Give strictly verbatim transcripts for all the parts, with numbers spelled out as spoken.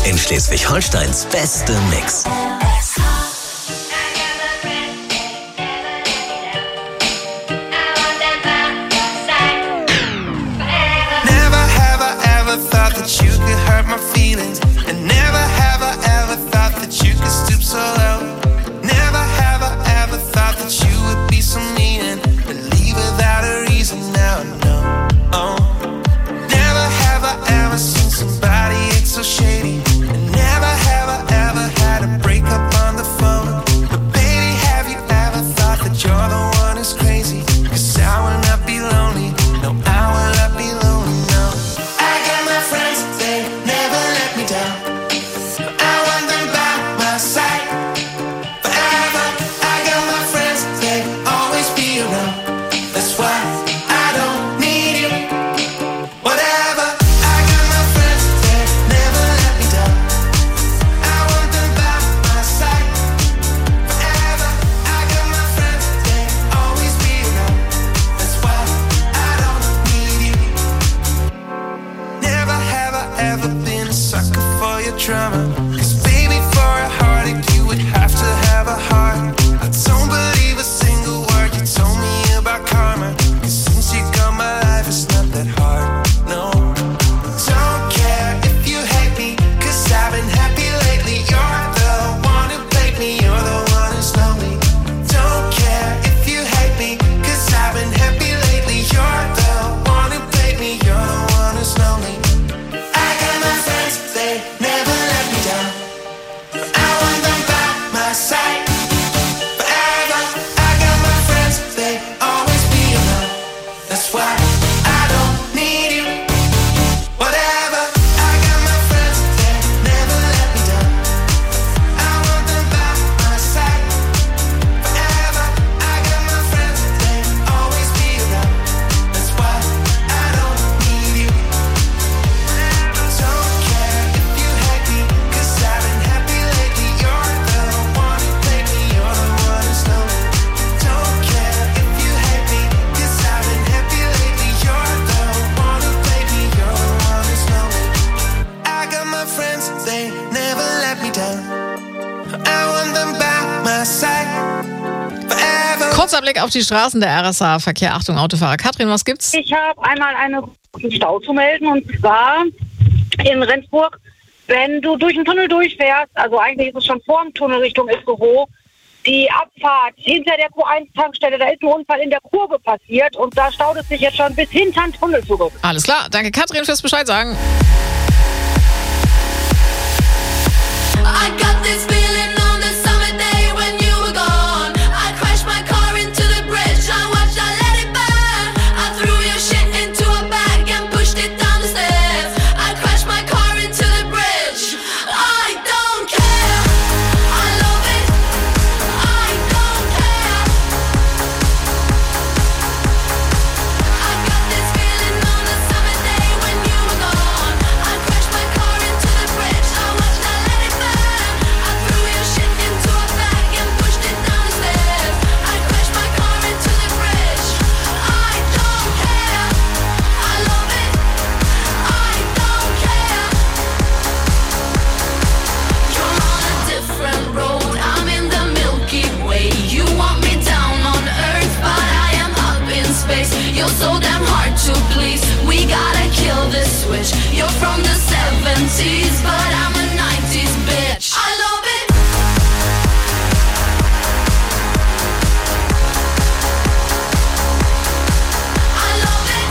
in Schleswig-Holsteins beste Mix. Never have I ever thought that you could hurt my feelings, and never have I ever thought that you could stoop so low. Never have I ever thought that you would be so mean and leave without a reason. Now I know. Oh. Never have I ever seen somebody act so shady, and never have I ever had a breakup on the phone. But baby, have you ever thought that you're the one who's crazy? 'Cause I will not be lonely. No, I will not be lonely. No, I got my friends, they never let me down. I want them by my side forever. I got my friends, they always be around. That's why I don't need you. Whatever. I got my friends, they never let me down. I want them by my side forever. I got my friends, they always be around. That's why I don't need you. Never have I ever been a sucker for your drama. 'Cause baby, for a heartache you would have to have a heart. I don't believe a single word you told me about karma. 'Cause since you got my life, it's not that hard. No, don't care if you hate me, 'cause I've been happy lately. You're the one who played me, you're the one who's lonely. Don't care if you hate me, 'cause I've been happy lately. You're the one who played me, you're the one who's lonely. I got my friends, they never let me down. I want them by my side forever. I got my friends, they always be around. That's why I don't need you. Whatever. I got my friends, they never let me down. I want them by my side forever. I got my friends, they always be around. That's why I don't need you. Don't care if you hate me, 'cause I've been happy lately. You're the one who played me, you're the one who's lonely. Don't care if you hate me, 'cause I've been happy lately. You're the one who played me, you're the one who's lonely. I got my friends, they never let me down. I want them by my side forever. Kurzer Blick auf die Straßen der R S A-Verkehr. Achtung, Autofahrer. Katrin, was gibt's? Ich habe einmal einen Stau zu melden, und zwar in Rendsburg, wenn du durch den Tunnel durchfährst, also eigentlich ist es schon vor dem Tunnel Richtung Itzehoe, die Abfahrt hinter der Q eins Tankstelle, da ist ein Unfall in der Kurve passiert und da staut es sich jetzt schon bis hinter den Tunnel zurück. Alles klar. Danke, Katrin, fürs Bescheid sagen. I got this feeling on the summer day when you were gone. I crashed my car into the bridge. I watched, I let it burn. I threw your shit into a bag and pushed it down the stairs. I crashed my car into the bridge. I don't care. I love it. I don't care. I got this feeling on the summer day when you were gone. I crashed my car into the bridge. I watched, I let it burn. I threw your shit into a bag and pushed it down the stairs. I crashed my car into the bridge. I don't care. I love it. I don't care. You're on a different road. I'm in the Milky Way. You want me down on Earth, but I am up in space. You're so damn hard to please. We gotta kill this switch. You're from the seventies, but I'm a nineties bitch. I love it. I love it.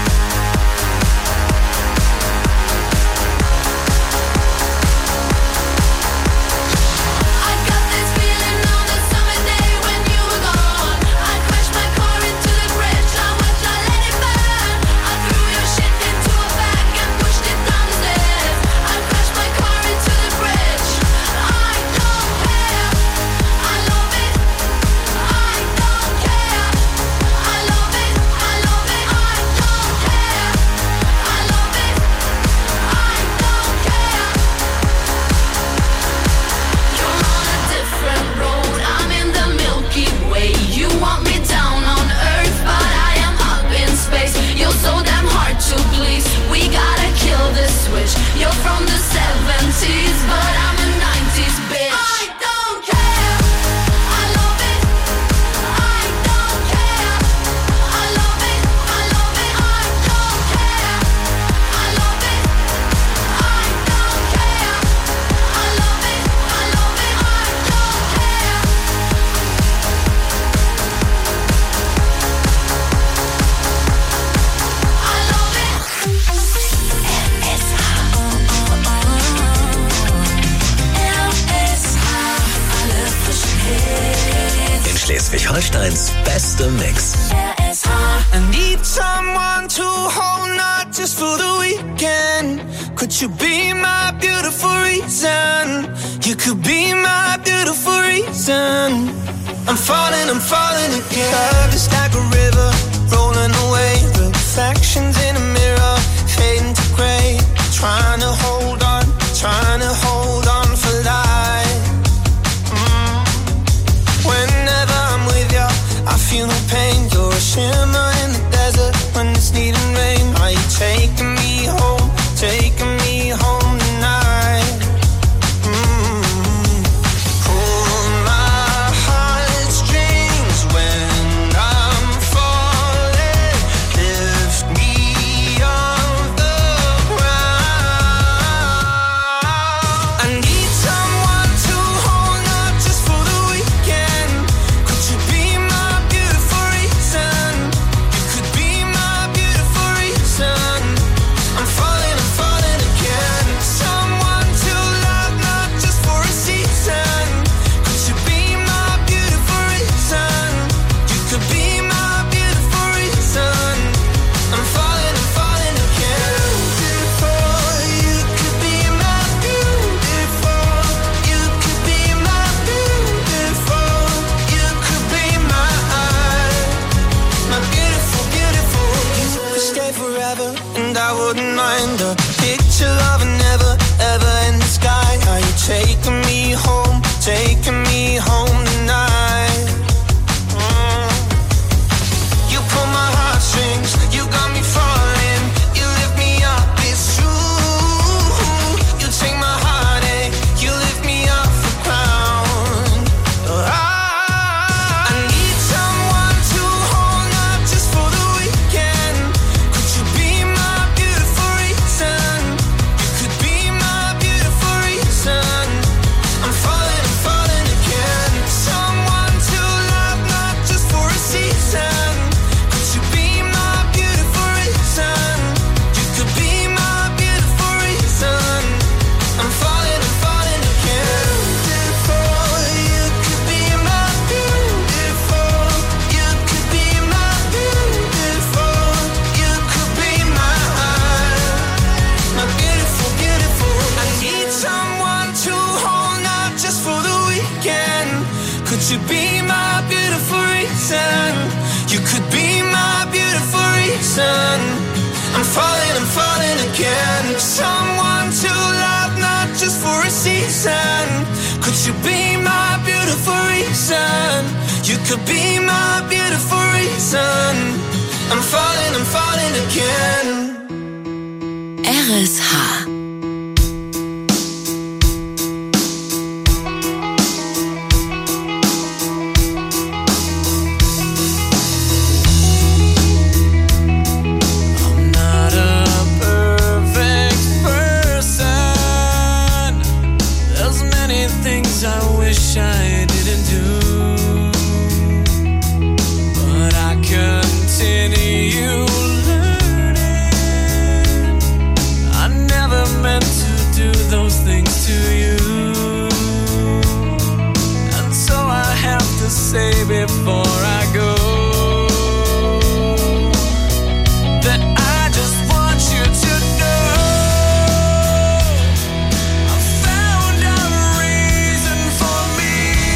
I got this feeling on the summer day when you were gone. I crashed my car into the bridge. I watched, I let it burn. I threw your shit into a bag and pushed it down the stairs. I crashed my eighties, but I'm a nineties bitch. I don't care. I love it. I don't care. I love it. I love it. I don't care. I love it. I don't care. I love it. I love it. I don't care. I love it. L S H. L S H. Alle frischen Hits. In Schleswig-Holsteins beste Mix. L S H. I need someone to hold, not just for the weekend. Could you be my beautiful reason? You could be my beautiful reason. I'm falling, I'm falling again. Love is like a river, rolling away. Reflections in a mirror, fading to gray. Trying to hold on, trying to hold on for life. Mm. Whenever I'm with you, I feel no pain. You're a shimmer in the desert when it's needing rain. Are you taking me home, taking me home tonight? Mm. Pull my heartstrings when I'm falling. Lift me off the ground. I need someone to hold, not just for the weekend. Could you be my beautiful reason? You could be my beautiful reason. I'm falling, I'm falling again. Someone to love, not just for a season. Could you be my beautiful reason? You could be my beautiful reason. I'm falling, I'm falling again. Beautiful, you could be my beautiful. You could be my beautiful. You could be my my beautiful, beautiful. You could stay forever, and I wouldn't mind a picture of a never, ever in the sky. Are you taking me home, taking me home tonight? Mm. You pull my heartstrings, you got me falling. You lift me up, it's true. You take my heartache, you lift me off the ground. I, I need someone to hold, not just for the weekend. Could you be my beautiful reason? You could be my beautiful reason. I'm falling, I'm falling again. Someone to love, not just for a season. Could you be my beautiful reason? You could be my beautiful reason. I'm falling, I'm falling again. Beautiful, you could be my beautiful. You could be my beautiful. You could be my my beautiful, beautiful. I need someone to hold, not just for the weekend. Could you be my beautiful reason? You could be my beautiful reason. I'm falling, I'm falling again. Someone to love, not just for a season. Could you be my beautiful reason? You could be my beautiful reason. I'm falling, I'm falling again. R S H. I'm not a perfect person. There's many things I wish I didn't do, but I continue learning. I never meant to do those things to you, and so I have to say before I go that I just want you to know I found a reason for me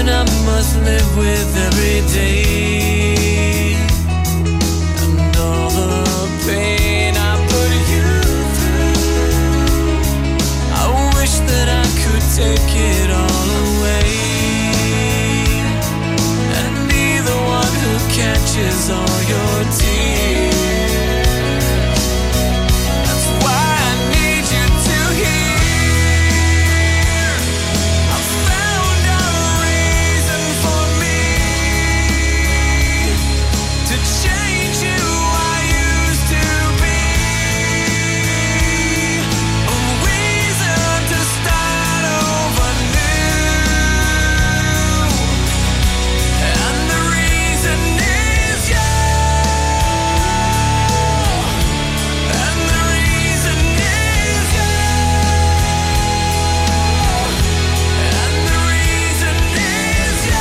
burden I must live with every day, and all the pain I put you through, I wish that I could take it all away and be the one who catches all your tears. That's why I need you to hear. I found a reason for me to change who I used to be, a reason to start over new, and the reason is you, and the reason is you, and the reason is you,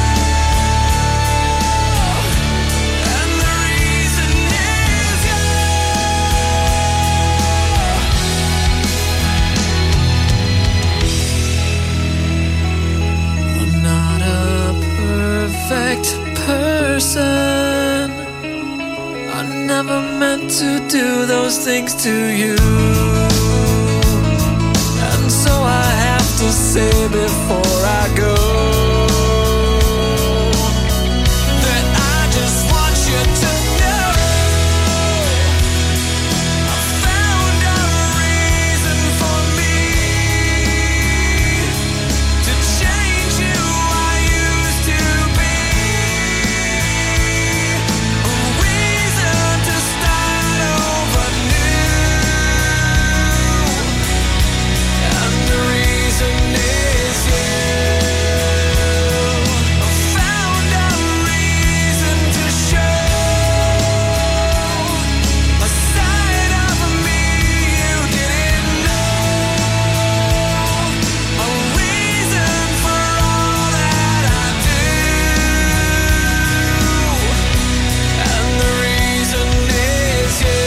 and the reason is you. I'm not a perfect person. I never meant to do those things to you, and so I have to say before I go that I just want you to know I found a reason for me to change who I used to be, a reason to start over new, and the reason is you. I found a reason to show a side of me you didn't know, a reason for all that I do, and the reason is you.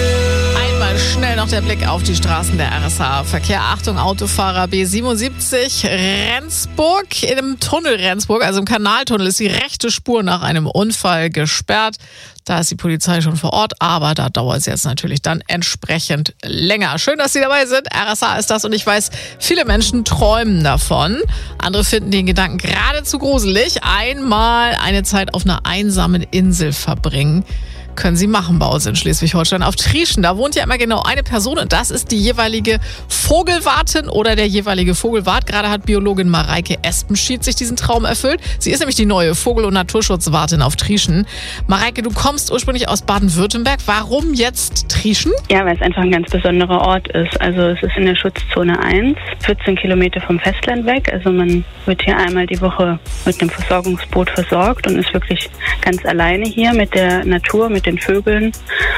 Einmal schnell noch der Blick auf die Straßen der R S H. Verkehr, Achtung, Autofahrer B siebenundsiebzig, Rendsburg. Im Tunnel Rendsburg, also im Kanaltunnel, ist die rechte Spur nach einem Unfall gesperrt. Da ist die Polizei schon vor Ort, aber da dauert es jetzt natürlich dann entsprechend länger. Schön, dass Sie dabei sind. R S H ist das und ich weiß, viele Menschen träumen davon. Andere finden den Gedanken geradezu gruselig. Einmal eine Zeit auf einer einsamen Insel verbringen. Können Sie machen bei uns in Schleswig-Holstein auf Trieschen. Da wohnt ja immer genau eine Person und das ist die jeweilige Vogelwartin oder der jeweilige Vogelwart. Gerade hat Biologin Mareike Espenschied sich diesen Traum erfüllt. Sie ist nämlich die neue Vogel- und Naturschutzwartin auf Trieschen. Mareike, du kommst ursprünglich aus Baden-Württemberg. Warum jetzt Trieschen? Ja, weil es einfach ein ganz besonderer Ort ist. Also es ist in der Schutzzone eins, vierzehn Kilometer vom Festland weg. Also man wird hier einmal die Woche mit einem Versorgungsboot versorgt und ist wirklich ganz alleine hier mit der Natur, mit den Vögeln.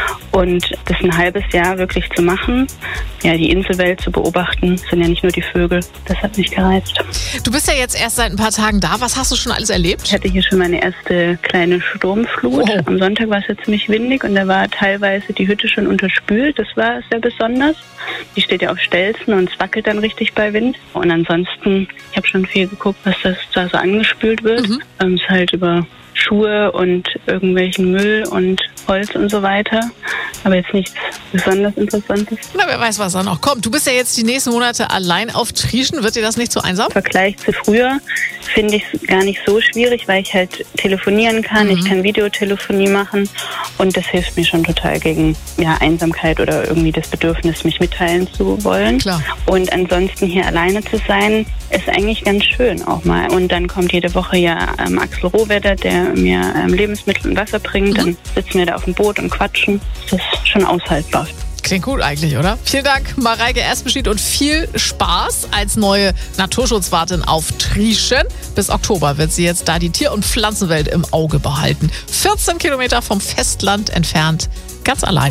Und das ein halbes Jahr wirklich zu machen, ja, die Inselwelt zu beobachten, sind ja nicht nur die Vögel. Das hat mich gereizt. Du bist ja jetzt erst seit ein paar Tagen da. Was hast du schon alles erlebt? Ich hatte hier schon meine erste kleine Sturmflut. Wow. Am Sonntag war es ja ziemlich windig und da war teilweise die Hütte schon unterspült. Das war sehr besonders. Die steht ja auf Stelzen und es wackelt dann richtig bei Wind. Und ansonsten, ich habe schon viel geguckt, was das da so angespült wird. Mhm. Ähm, es ist halt über Schuhe und irgendwelchen Müll und Holz und so weiter. Aber jetzt nichts besonders Interessantes. Na, wer weiß, was da noch kommt. Du bist ja jetzt die nächsten Monate allein auf Trieschen. Wird dir das nicht so einsam? Im Vergleich zu früher finde ich es gar nicht so schwierig, weil ich halt telefonieren kann. Mhm. Ich kann Videotelefonie machen und das hilft mir schon total gegen ja, Einsamkeit oder irgendwie das Bedürfnis, mich mitteilen zu wollen. Klar. Und ansonsten hier alleine zu sein, ist eigentlich ganz schön auch mal. Und dann kommt jede Woche ja ähm, Axel Rohwedder, der mir ähm, Lebensmittel und Wasser bringt. Mhm. Dann sitzen wir da auf dem Boot und quatschen. Das ist schon aushaltbar. Klingt gut eigentlich, oder? Vielen Dank, Mareike Espenschied, und viel Spaß als neue Naturschutzwartin auf Trieschen. Bis Oktober wird sie jetzt da die Tier- und Pflanzenwelt im Auge behalten. vierzehn Kilometer vom Festland entfernt, ganz allein.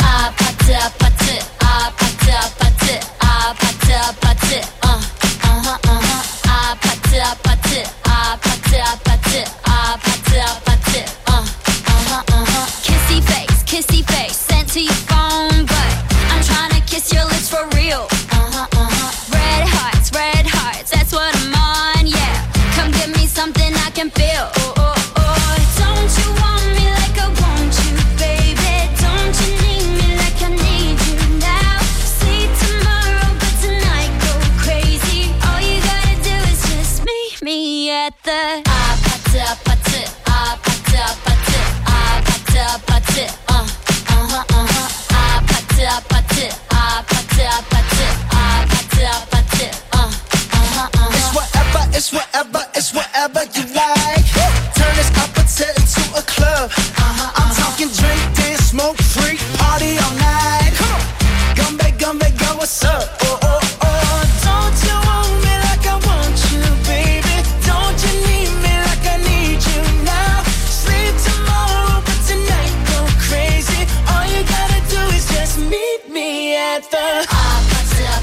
Kissy face, kissy face, sent to your phone, but I'm trying to kiss your lips for real. Uh-huh, uh-huh. Red hearts, red hearts, that's what I'm on, yeah. Come give me something I can feel. Oh, oh, oh. Don't you want me like I want you, baby? Don't you need me like I need you now? See tomorrow, but tonight go crazy. All you gotta do is just meet me at the ah party, party, ah party, party, ah party, party, uh, uh huh, uh huh, ah party, party, ah party, party, ah party, party, uh, uh huh, uh huh. It's whatever, it's whatever, it's whatever you like. Turn this opposite into a club. Uh-huh, I'm uh-huh. talking drink, dance, smoke, freak, party all night. Come on, Gumbe, Gumbe, go, what's up? Oh, oh, oh. Don't you want me like I want you, baby? Don't you need me like I need you now? Sleep tomorrow, but tonight go crazy. All you gotta do is just meet me at the ah party,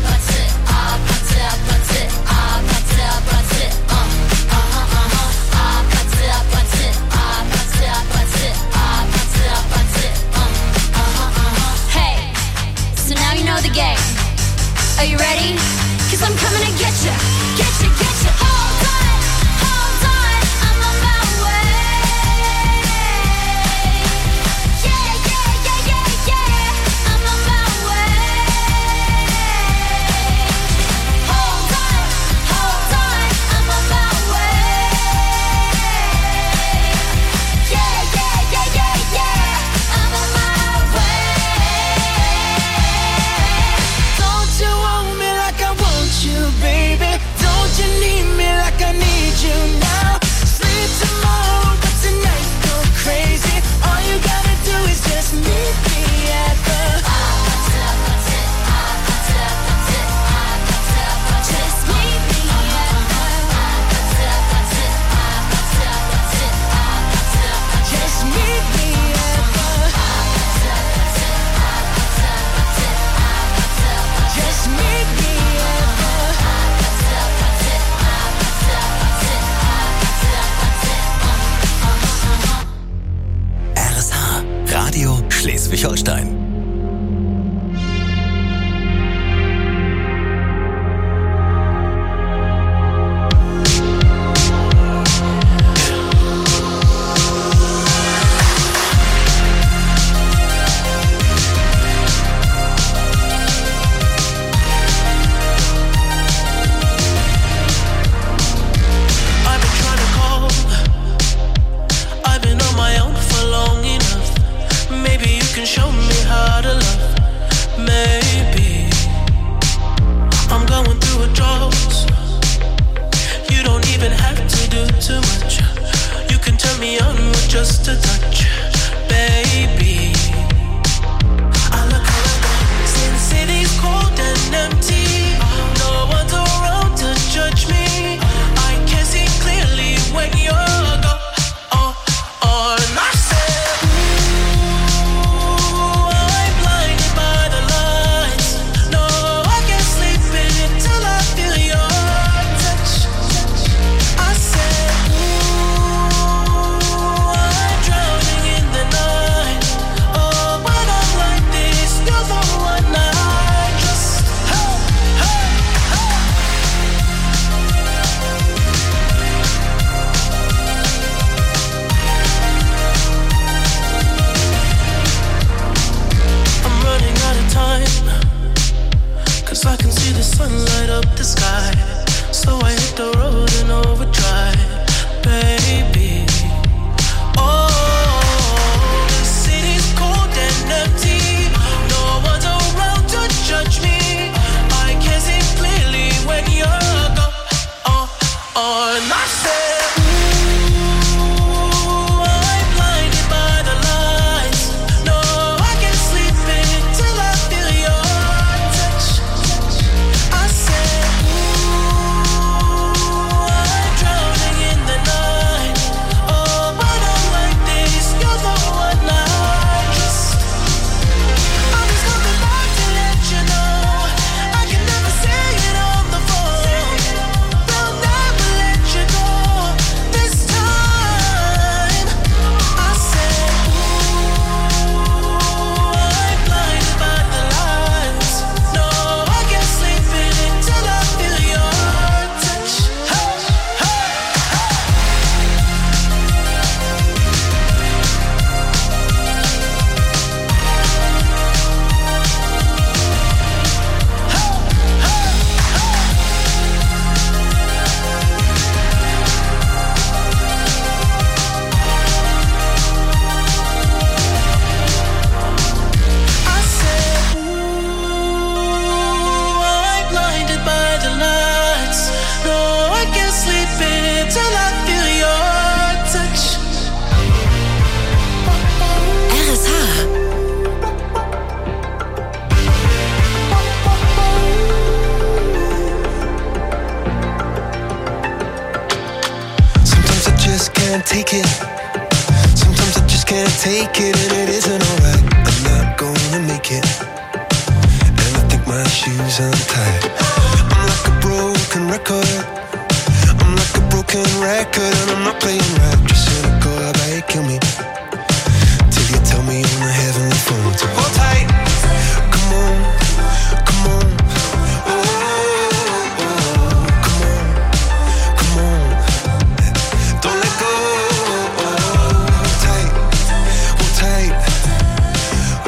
just can't take it. Sometimes I just can't take it, and it isn't alright. I'm not gonna make it, and I think my shoes untied. I'm like a broken record. I'm like a broken record, and I'm not playing right. Just cynical, I bet it kill me till you tell me on the heavenly phone to hold tight. Come on, come on. Oh, oh, oh, come on, come on. Don't let go. Oh, hold tight, hold tight. Oh,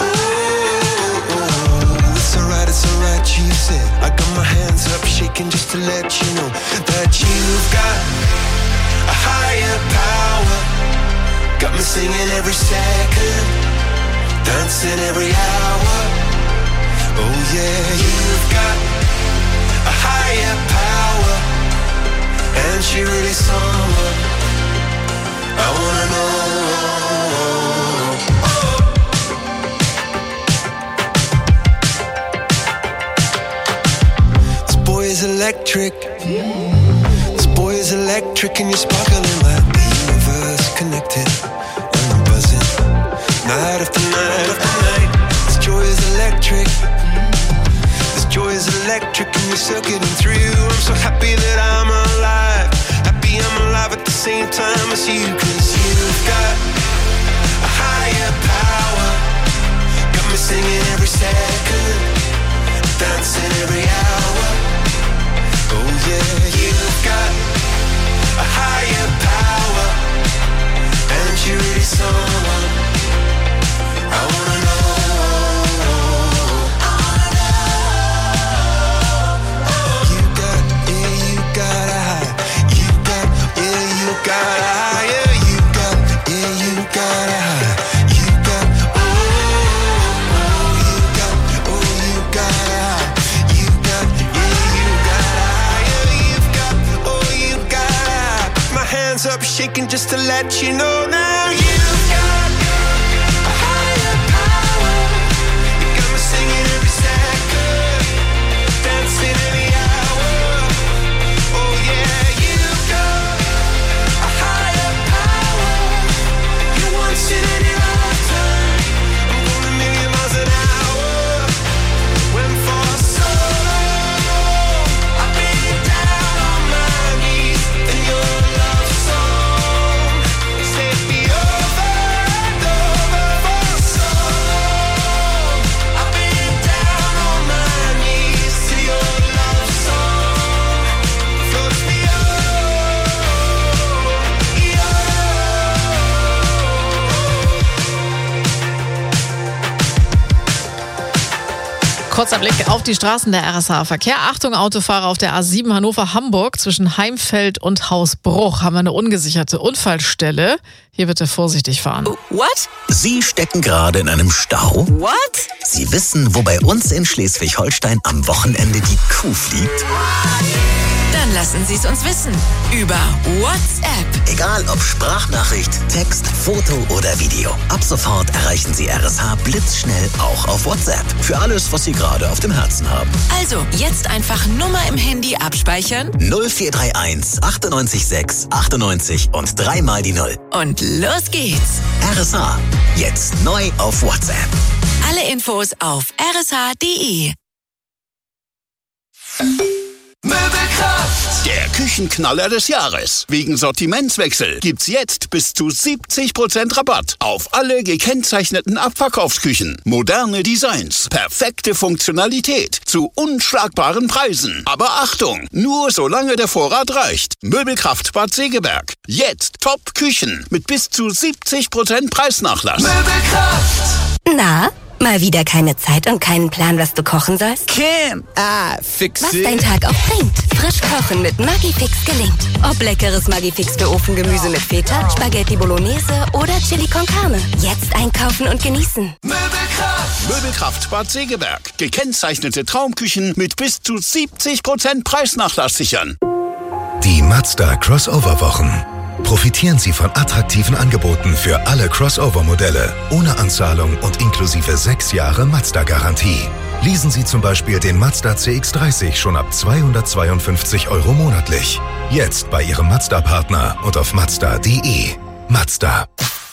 oh, it's alright, it's alright, she said. I got my hands up shaking just to let you know that you've got a higher power. Got me singing every second, dancing every hour. Oh yeah, you've got a higher power, and she really someone I wanna know. Oh. This boy is electric. This boy is electric, and you're sparkling like the universe connected. And I'm buzzing night after night after night. This joy is electric. This joy is electric, and you're circuiting through. I'm so happy that I'm alive. Happy I'm alive at the same time as you. Cause you've got a higher power. Got me singing every second, dancing every hour. Oh yeah, you've got a higher power, and you're really someone I wanna know. I wanna know. You got, yeah, you got a high. You got, yeah, you got a higher. You got, yeah, you got a high. You got, oh, oh, you got, oh, you got a high. You got, yeah, you got a higher. You've got, oh, you got a high. My hands up shaking just to let you know now. You've got a higher power. You got me singing every second, dancing every hour. Oh yeah, you've got a higher power. You once in any lifetime. I'm going a million miles an hour. When for so long I've been down on my knees in your love song. Set me over and over for so long. I've been down on my knees to your love song. Floats me over, yeah. Kurzer Blick auf die Straßen der R S A-Verkehr. Achtung, Autofahrer auf der A sieben Hannover-Hamburg zwischen Heimfeld und Hausbruch haben wir eine ungesicherte Unfallstelle. Hier bitte vorsichtig fahren. What? Sie stecken gerade in einem Stau? What? Sie wissen, wo bei uns in Schleswig-Holstein am Wochenende die Kuh fliegt? Dann lassen Sie es uns wissen. Über WhatsApp. Egal ob Sprachnachricht, Text, Foto oder Video. Ab sofort erreichen Sie R S H blitzschnell auch auf WhatsApp. Für alles, was Sie gerade auf dem Herzen haben. Also, jetzt einfach Nummer im Handy abspeichern null vier drei eins achtundneunzig sechs achtundneunzig und dreimal die Null. und los geht's. R S H, jetzt neu auf WhatsApp. Alle Infos auf r s h punkt d e. Möbelkraft. Der Küchenknaller des Jahres. Wegen Sortimentswechsel gibt's jetzt bis zu siebzig Prozent Rabatt auf alle gekennzeichneten Abverkaufsküchen. Moderne Designs, perfekte Funktionalität zu unschlagbaren Preisen. Aber Achtung, nur solange der Vorrat reicht. Möbelkraft Bad Segeberg. Jetzt Top-Küchen mit bis zu siebzig Prozent Preisnachlass. Möbelkraft. Na, mal wieder keine Zeit und keinen Plan, was du kochen sollst? Kim, ah, fix Was it. dein Tag auch bringt. Frisch kochen mit Maggi-Fix gelingt. Ob leckeres Maggi-Fix für Ofengemüse mit Feta, Spaghetti Bolognese oder Chili con Carne. Jetzt einkaufen und genießen. Möbelkraft. Möbelkraft Bad Segeberg. Gekennzeichnete Traumküchen mit bis zu siebzig Prozent Preisnachlass sichern. Die Mazda Crossover-Wochen. Profitieren Sie von attraktiven Angeboten für alle Crossover-Modelle, ohne Anzahlung und inklusive sechs Jahre Mazda-Garantie. Leasen Sie zum Beispiel den Mazda C X dreißig schon ab zweihundertzweiundfünfzig Euro monatlich. Jetzt bei Ihrem Mazda-Partner und auf mazda punkt de. Mazda.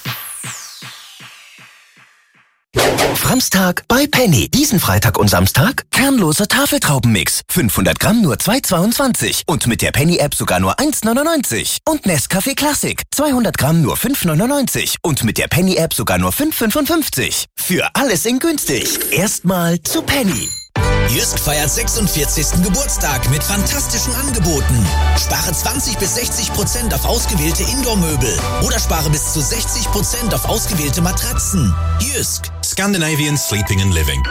Framstag bei Penny. Diesen Freitag und Samstag kernloser Tafeltraubenmix. fünfhundert Gramm nur zwei Euro zweiundzwanzig. Und mit der Penny-App sogar nur eins Euro neunundneunzig. Und Nescafé Classic. zweihundert Gramm nur fünf Euro neunundneunzig. Und mit der Penny-App sogar nur fünf Euro fünfundfünfzig. Für alles in günstig. Erstmal zu Penny. Jysk feiert sechsundvierzigsten Geburtstag mit fantastischen Angeboten. Spare zwanzig bis sechzig Prozent auf ausgewählte Indoor-Möbel oder spare bis zu sechzig Prozent auf ausgewählte Matratzen. Jysk. Scandinavian Sleeping and Living.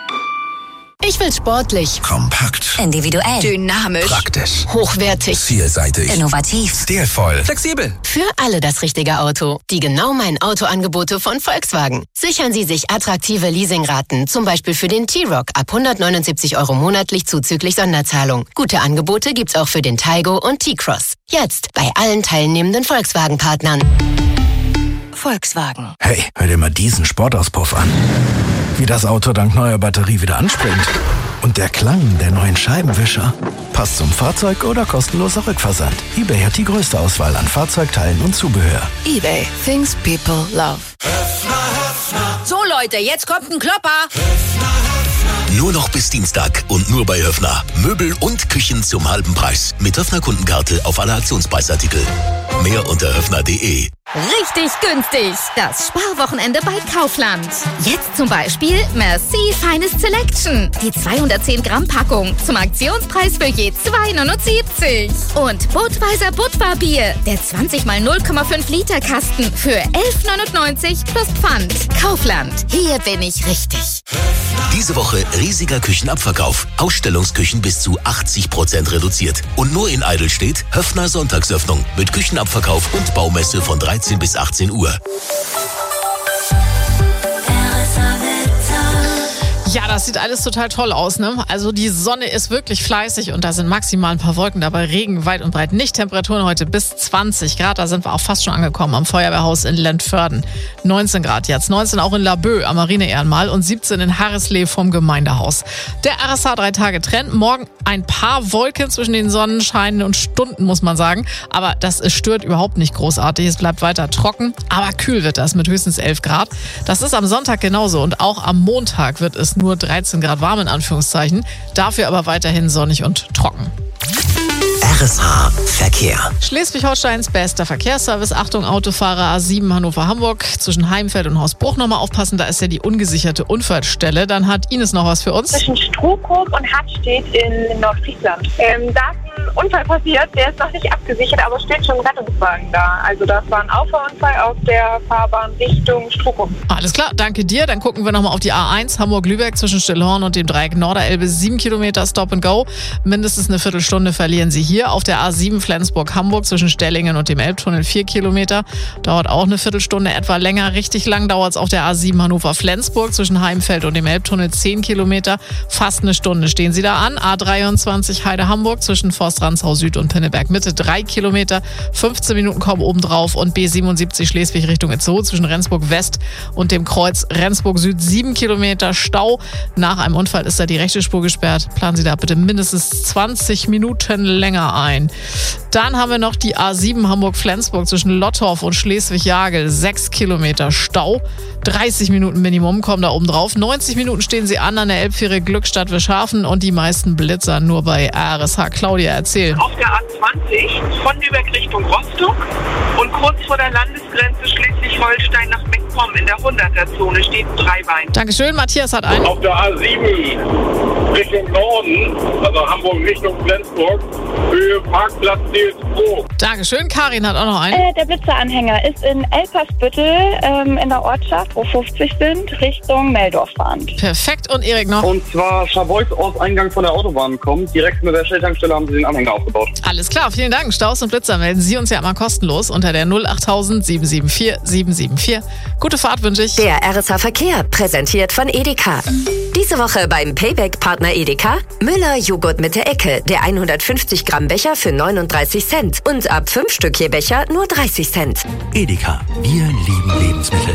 Ich will sportlich, Kompakt, individuell, dynamisch, praktisch, hochwertig, vielseitig, innovativ, stilvoll, flexibel. Für alle das richtige Auto. Die genau mein Autoangebote von Volkswagen. Sichern Sie sich attraktive Leasingraten, zum Beispiel für den T-Roc ab hundertneunundsiebzig Euro monatlich zuzüglich Sonderzahlung. Gute Angebote gibt's auch für den Taigo und T-Cross. Jetzt bei allen teilnehmenden Volkswagen-Partnern. Volkswagen. Hey, hör dir mal diesen Sportauspuff an. Wie das Auto dank neuer Batterie wieder anspringt. Und der Klang der neuen Scheibenwischer. Passt zum Fahrzeug oder kostenloser Rückversand. eBay hat die größte Auswahl an Fahrzeugteilen und Zubehör. eBay. Things people love. So Leute, jetzt kommt ein Klopper. Nur noch bis Dienstag und nur bei Höffner. Möbel und Küchen zum halben Preis. Mit Höffner-Kundenkarte auf alle Aktionspreisartikel. Mehr unter höffner punkt de. Richtig günstig. Das Sparwochenende bei Kaufland. Jetzt zum Beispiel Merci Feines Selection. Die zweihundertzehn Gramm Packung zum Aktionspreis für je zwei Euro neunundsiebzig. Und Budweiser Budvar-Bier. Der zwanzig mal null Komma fünf Liter Kasten für elf Euro neunundneunzig plus Pfand. Kaufland. Hier bin ich richtig. Diese Woche riesiger Küchenabverkauf. Ausstellungsküchen bis zu achtzig Prozent reduziert. Und nur in Eidelstedt Höffner Sonntagsöffnung mit Küchenabverkauf und Baumesse von dreizehn bis achtzehn Uhr. Ja, das sieht alles total toll aus, ne? Also die Sonne ist wirklich fleißig und da sind maximal ein paar Wolken dabei. Regen weit und breit. Nicht Temperaturen heute bis zwanzig Grad. Da sind wir auch fast schon angekommen am Feuerwehrhaus in Lentförden. neunzehn Grad jetzt. neunzehn auch in Laboe am Marine-Ehrenmal und siebzehn in Harrislee vom Gemeindehaus. Der R S H drei Tage Trend. Morgen ein paar Wolken zwischen den Sonnenscheinen und Stunden, muss man sagen. Aber das stört überhaupt nicht großartig. Es bleibt weiter trocken. Aber kühl wird das mit höchstens elf Grad. Das ist am Sonntag genauso und auch am Montag wird es nur dreizehn Grad warm in Anführungszeichen, dafür aber weiterhin sonnig und trocken. R S H Verkehr. Schleswig-Holsteins bester Verkehrsservice. Achtung, Autofahrer A sieben Hannover-Hamburg. Zwischen Heimfeld und Hausbruch nochmal aufpassen, da ist ja die ungesicherte Unfallstelle. Dann hat Ines noch was für uns. Zwischen Strohkop und Hattstedt in Nordfriesland. Ähm, da ist ein Unfall passiert, der ist noch nicht abgesichert, aber steht schon ein Rettungswagen da. Also das war ein Auffahrunfall auf der Fahrbahn Richtung Strohkop. Alles klar, danke dir. Dann gucken wir nochmal auf die A eins Hamburg-Lübeck zwischen Stillhorn und dem Dreieck Norderelbe. Sieben Kilometer Stop and Go. Mindestens eine Viertelstunde verlieren Sie hier. Auf der A sieben Flensburg-Hamburg zwischen Stellingen und dem Elbtunnel vier Kilometer. Dauert auch eine Viertelstunde etwa länger. Richtig lang dauert es auf der A sieben Hannover-Flensburg zwischen Heimfeld und dem Elbtunnel zehn Kilometer. Fast eine Stunde stehen Sie da an. A dreiundzwanzig Heide-Hamburg zwischen Forst-Ranzau Süd und Pinneberg-Mitte drei Kilometer. fünfzehn Minuten kommen obendrauf. Und B siebenundsiebzig Schleswig Richtung Itzehoe zwischen Rendsburg-West und dem Kreuz Rendsburg-Süd sieben Kilometer Stau. Nach einem Unfall ist da die rechte Spur gesperrt. Planen Sie da bitte mindestens zwanzig Minuten länger ein. Dann haben wir noch die A sieben Hamburg-Flensburg zwischen Lottorf und Schleswig-Jagel. sechs Kilometer Stau. dreißig Minuten Minimum kommen da oben drauf. neunzig Minuten stehen Sie an an der Elbfähre Glückstadt-Wischhafen und die meisten Blitzer nur bei R S H. Claudia, erzähl. Auf der A zwanzig von Lübeck Richtung Rostock und kurz vor der Landesgrenze Schleswig-Holstein nach Meckpomm in der hunderter-Zone steht ein Dreibein. Dankeschön, Matthias hat einen. Auf der A sieben Richtung Norden, also Hamburg Richtung Flensburg, Höhe Parkplatz Nielsbro. Dankeschön, Karin hat auch noch einen. Äh, der Blitzeranhänger ist in Elpersbüttel ähm, in der Ortschaft, wo fünfzig sind, Richtung Meldorf fahrend. Perfekt, und Erik noch? Und zwar Scharbeutz aus Eingang von der Autobahn kommt. Direkt mit der Shell-Tankstelle haben sie den Anhänger aufgebaut. Alles klar, vielen Dank. Staus und Blitzer melden Sie uns ja immer kostenlos unter der null achttausend sieben sieben vier sieben sieben vier. Gute Fahrt wünsche ich. Der R S H Verkehr, präsentiert von Edeka. Diese Woche beim Payback-Partner Edeka Müller Joghurt mit der Ecke, der hundertfünfzig fünfzig Gramm Becher für neununddreißig Cent und ab fünf Stück je Becher nur dreißig Cent. Edeka, wir lieben Lebensmittel.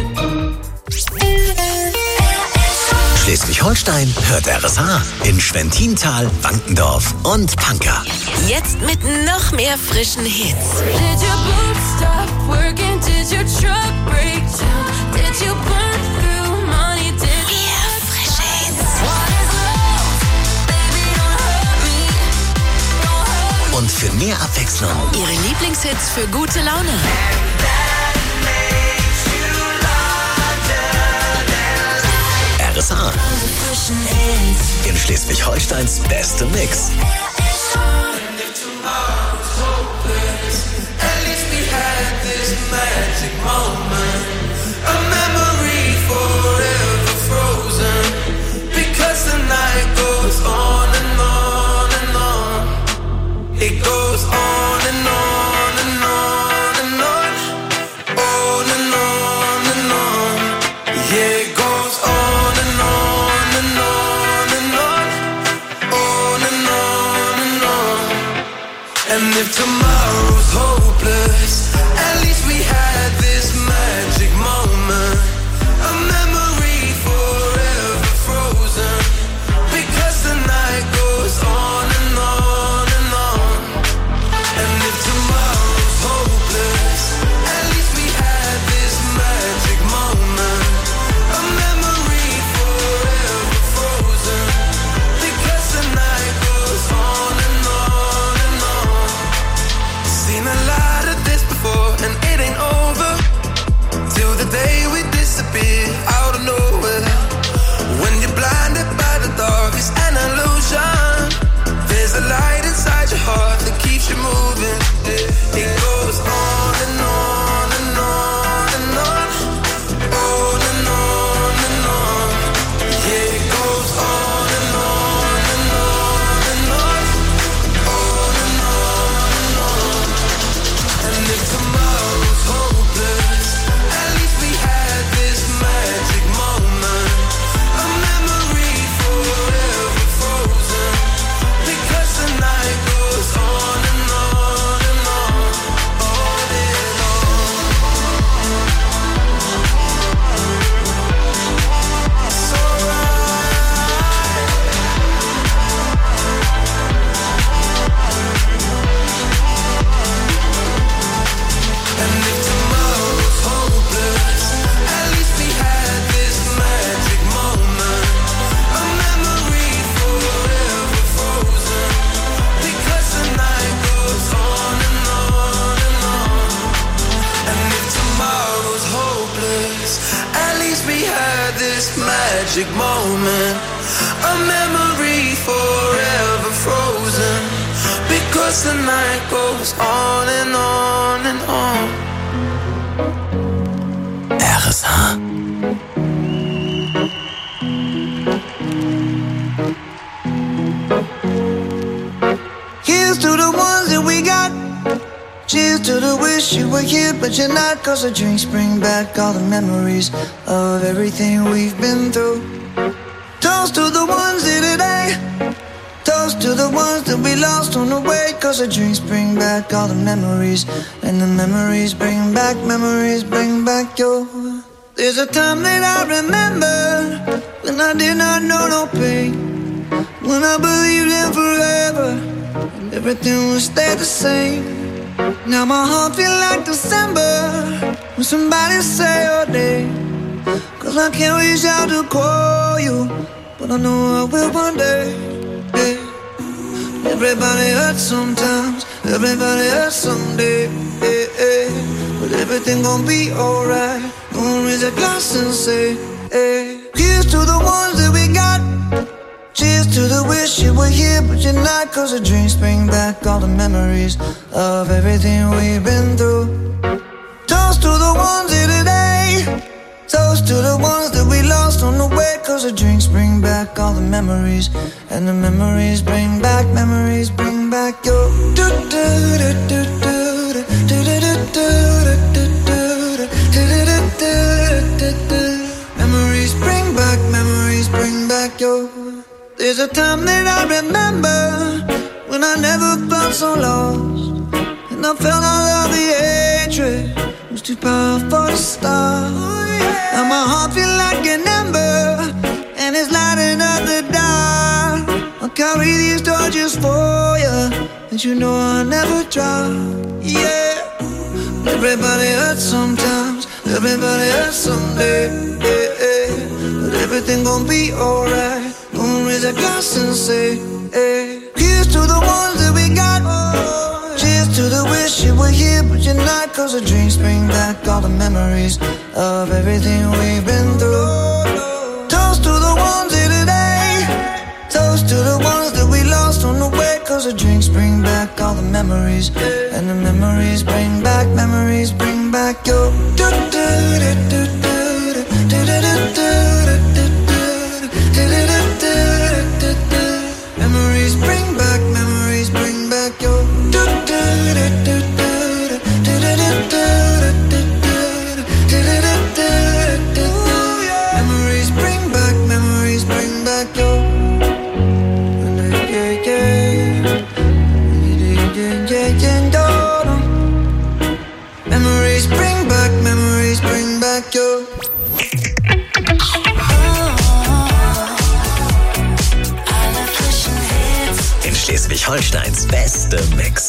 Schleswig-Holstein hört R S H in Schwentintal, Wankendorf und Pankow. Jetzt mit noch mehr frischen Hits. Did your boots stop working? Did your truck break down? Did you burn through money? Did Mehr frische Hits. Und für mehr Abwechslung Ihre Lieblingshits für gute Laune. R S H in Schleswig-Holsteins beste Mix. It goes on and on and on and on, on and on and on. Yeah, it goes on and on and on and on, on and on and on. And if tomorrow's hopeless, at least we had this magic moment, a memory forever frozen, because the night goes on and on. Out of nowhere, when you're blinded by the dark, it's an illusion. There's a light inside your heart that keeps you moving. It goes on and on and on and on, on and on and on. Yeah, it goes on and on and on and on, on and on and on. And if tomorrow's hopeless, at least we had this magic moment, a memory forever frozen, because the night goes on and on and on, on and on. It's alright. And if tomorrow's hopeless, at least we had this magic moment, a memory forever frozen, because the night goes on and on and on. And if tomorrow's hopeless, at least we had this magic moment, a memory forever frozen, because the night goes on and on and on. R S H. Here's to the ones that we got. Cheers to the wish you were here, but you're not. Cause the drinks bring back all the memories of everything we've been through. Toast to the ones here today. Toast to the ones that we lost on the way. Cause the drinks bring back all the memories, and the memories bring back, memories bring back your. There's a time that I remember when I did not know no pain, when I believed in forever and everything would stay the same. Now my heart feel like December when somebody say your name. Cause I can't reach out to call you, but I know I will one day. Yeah. Everybody hurts sometimes, everybody hurts someday. Yeah, yeah. But everything gon' be alright. Gonna raise a glass and say, hey. Here's to the ones that we got. Cheers to the wish you were here, but you're not. Cause the drinks bring back all the memories of everything we've been through. Toast to the ones here today. Toast to the ones that we lost on the way. Cause the drinks bring back all the memories, and the memories bring back, memories bring back your. Memories bring back, memories bring back your. There's a time that I remember when I never felt felt so lost, and I felt all of the hatred was too powerful to stop. Now my heart feels like an ember, and it's lighting up the dark. I'll carry these torches for you, and you know I'll never drop. Yeah, everybody hurts sometimes, everybody hurts someday. Yeah, yeah. But everything gon' be alright. Gonna raise a glass and say, hey. Here's to the ones that we got. Cheers to the wish you were here, but you're not. Cause the drinks bring back all the memories of everything we've been through. Toast to the ones here today. Toast to the ones that we lost on the way. Cause the drinks bring back all the memories, and the memories bring back, memories bring back your do do do do do do do do. Memories bring back, memories bring back your do do do do do do do do do. Memories bring back, memories bring back your yeah yeah yeah yeah. Memories bring back, memories bring back your. Schleswig-Holsteins beste Mix.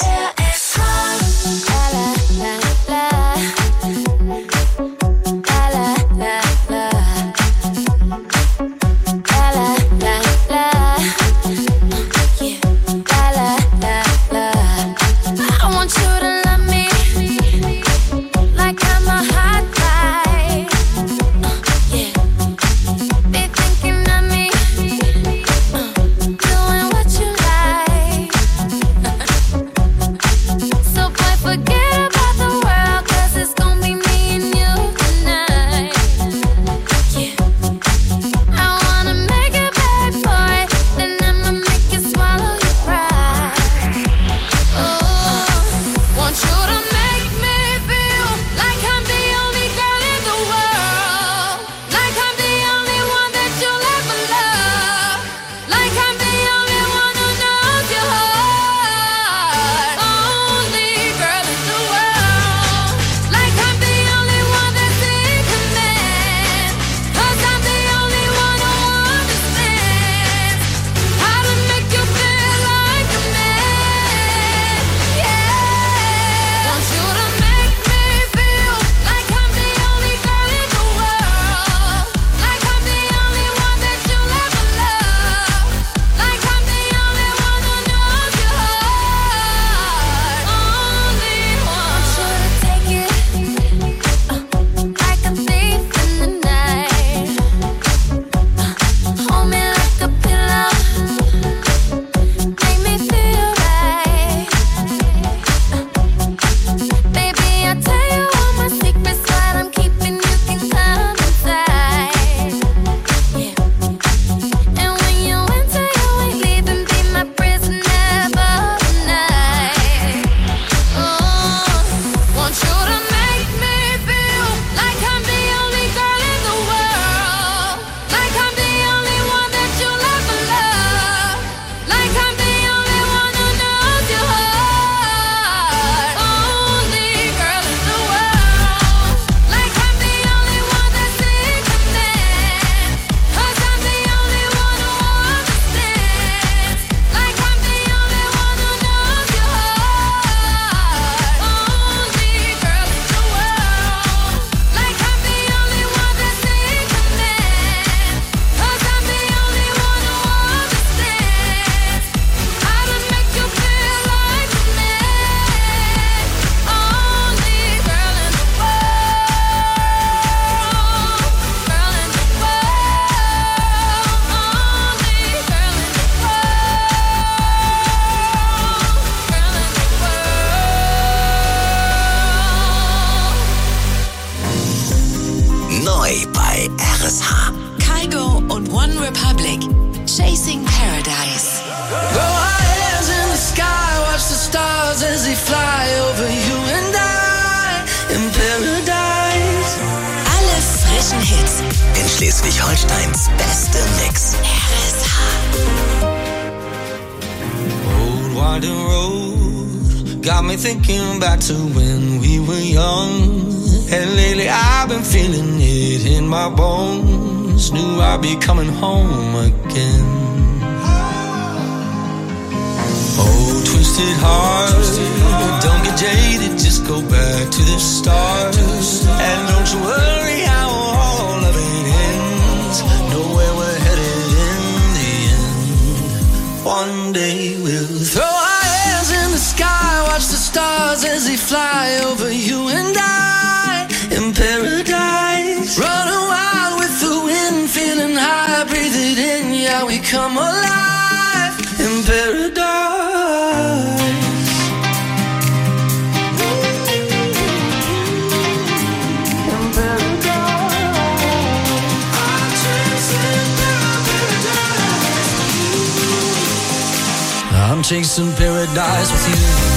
Chasing Paradise. Throw our hands in the sky, watch the stars as they fly over you and I in paradise. Alle frischen Hits in Schleswig-Holsteins beste Mix. R S H. Old winding road got me thinking back to when we were young. And lately I've been feeling it in my bones. Knew I'd be coming home again. Oh, twisted heart, don't get jaded, just go back to the start. And don't you worry how all of it ends. Know where we're headed in the end. One day we'll throw our hands in the sky, watch the stars as they fly over you and I. In paradise, running wild with the wind, feeling high, breathe it in, yeah, we come alive. In paradise. I'm chasing paradise with you.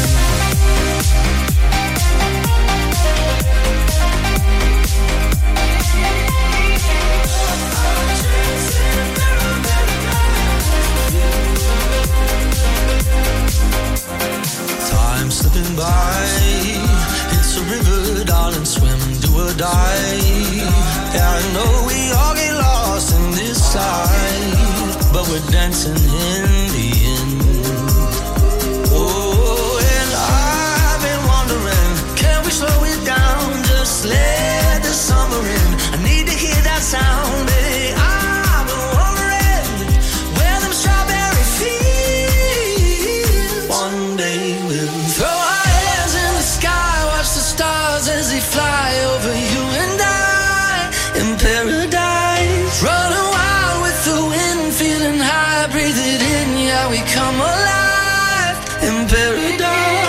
Time slipping by, it's a river, darling, swim, do or die. Yeah, I know we all get lost in this tide, but we're dancing in the end. Oh, and I've been wondering, can we slow it down? Just let the summer in. I need to hear that sound, baby. I've been wondering where them strawberry fields. One day we'll throw our hands in the sky, watch the stars as they fly over you and I. In paradise, running wild with the wind, feeling high, breathe it in, yeah, we come alive. In paradise.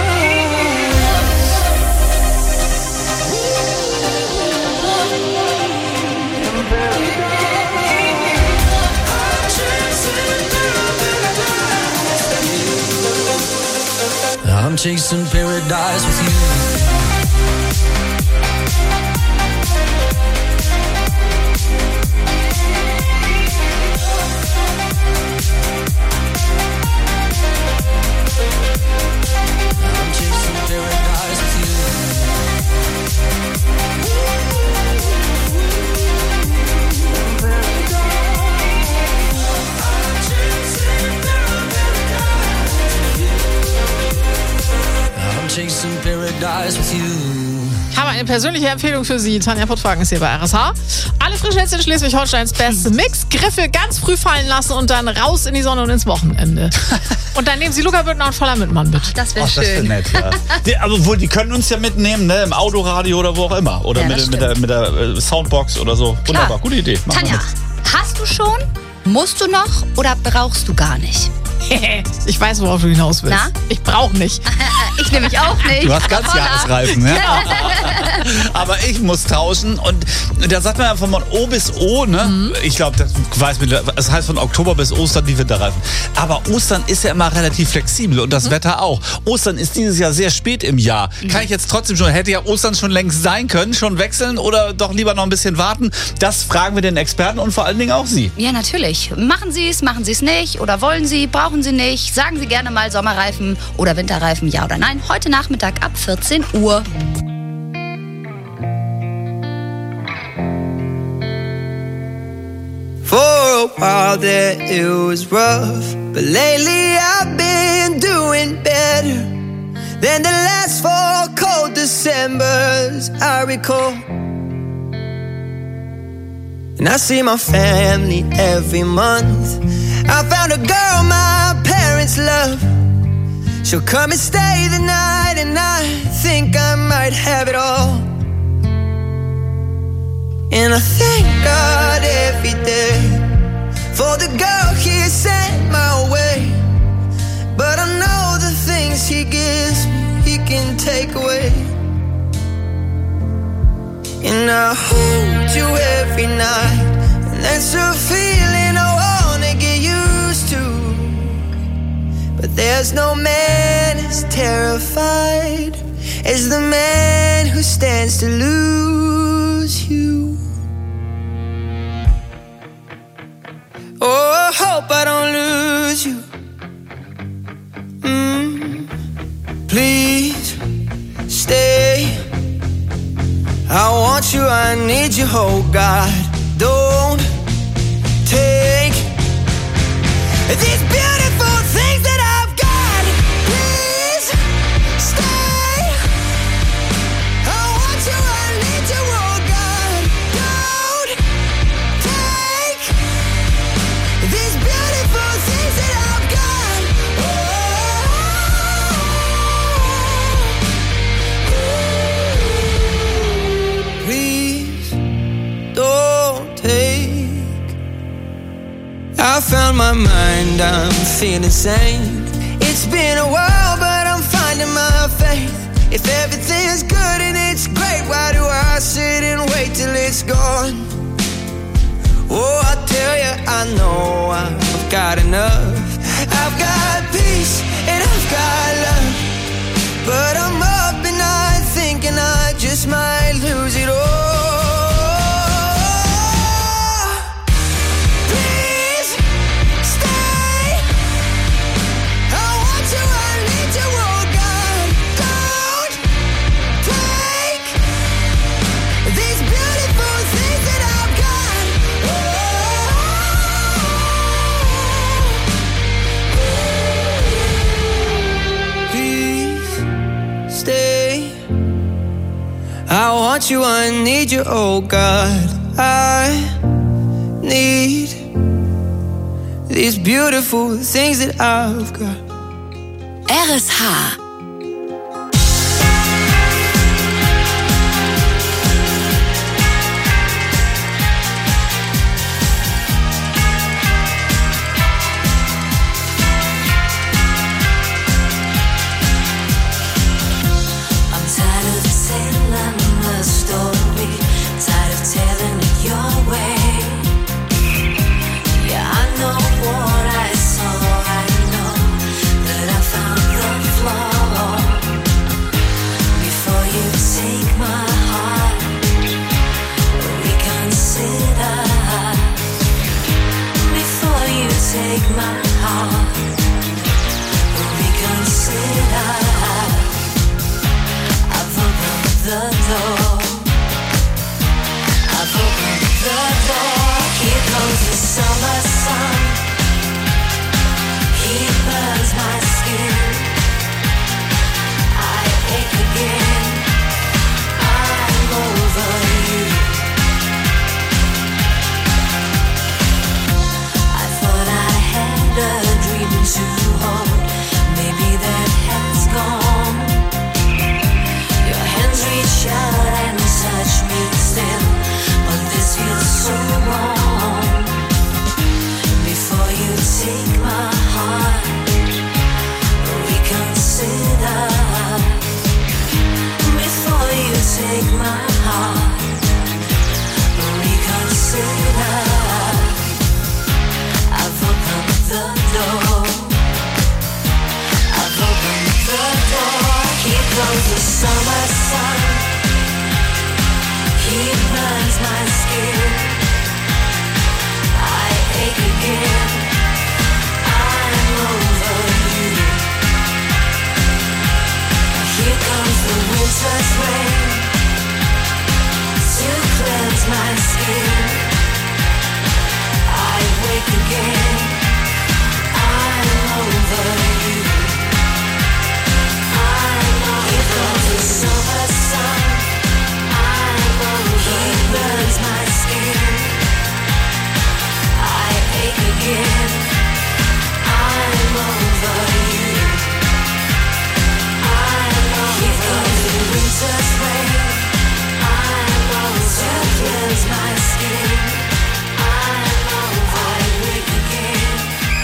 I'm chasing paradise with you. Chasing paradise with you. Ich habe eine persönliche Empfehlung für Sie. Tanja Puttwagen ist hier bei R S H. Alle Frischhits in Schleswig-Holsteins beste Mix. Griffe ganz früh fallen lassen und dann raus in die Sonne und ins Wochenende. Und dann nehmen Sie Luca Büttner und Voller Mitmann mit. Das wäre Ach, das wär schön. nett, ja. Die, aber wohl, die können uns ja mitnehmen, ne? Im Autoradio oder wo auch immer. Oder Ja, mit, das mit der, mit der äh, Soundbox oder so. Wunderbar, gute Idee. Machen wir Tanja, mit. hast du schon? Musst du noch oder brauchst du gar nicht? Ich weiß, worauf du hinaus willst. Na? Ich brauche nicht. Ich nämlich auch nicht. Du hast ganz Voller. Jahresreifen, ne? Aber ich muss tauschen und da sagt man ja von O bis O, ne? Mhm. Ich glaube, das weiß man, das heißt von Oktober bis Ostern die Winterreifen. Aber Ostern ist ja immer relativ flexibel und das mhm. Wetter auch. Ostern ist dieses Jahr sehr spät im Jahr. Mhm. Kann ich jetzt trotzdem schon, hätte ja Ostern schon längst sein können, schon wechseln oder doch lieber noch ein bisschen warten? Das fragen wir den Experten und vor allen Dingen auch Sie. Ja, natürlich. Machen Sie es, machen Sie es nicht oder wollen Sie, brauchen Sie nicht. Sagen Sie gerne mal Sommerreifen oder Winterreifen, ja oder nein. Heute Nachmittag ab vierzehn Uhr. For a while there it was rough, but lately I've been doing better than the last four cold Decembers I recall. And I see my family every month. I found a girl my parents love. She'll come and stay the night, and I think I might have it all. And I thank God every day for the girl He sent my way. But I know the things He gives me, He can take away. And I hold you every night, and that's a feeling I wanna get used to. But there's no man as terrified as the man who stands to lose you. Oh, I hope I don't lose you. Mm. Please I want you, I need you, oh God. Don't take these beautiful things that I've got. Please stay. I want you, I need you, oh God. Don't take these beautiful things that I've got. Oh, please don't take. I found my mind, I'm feeling sane. It's been a while, but I'm finding my faith. If everything's good and it's great, why do I sit and wait till it's gone? Oh, I tell you, I know I've got enough. I've got peace and I've got love, but I'm up and I thinking I just might lose it all. I want you, I need you, oh God. I need these beautiful things that I've got. R S H. Take my heart, reconsider. I've opened the door. I've opened the door. Here comes the summer sun. He burns my skin. I ache again. I'm over you. A dream to hold, maybe that has gone. Your hands reach out and touch me still, but this feels so wrong. Before you take my heart, reconsider. Before you take my heart, reconsider. The door. I've opened the door. Here comes the summer sun. He burns my skin. I ache again. I'm over you. Here comes the winter's rain to cleanse my skin. I wake again. Over you. I'm over. Here comes the summer sun. I'm over. He burns my skin. I ache again. I'm over you. I'm over. Here comes the winter's rain. I'm over. To cleanse my skin. I'm over. I wake again.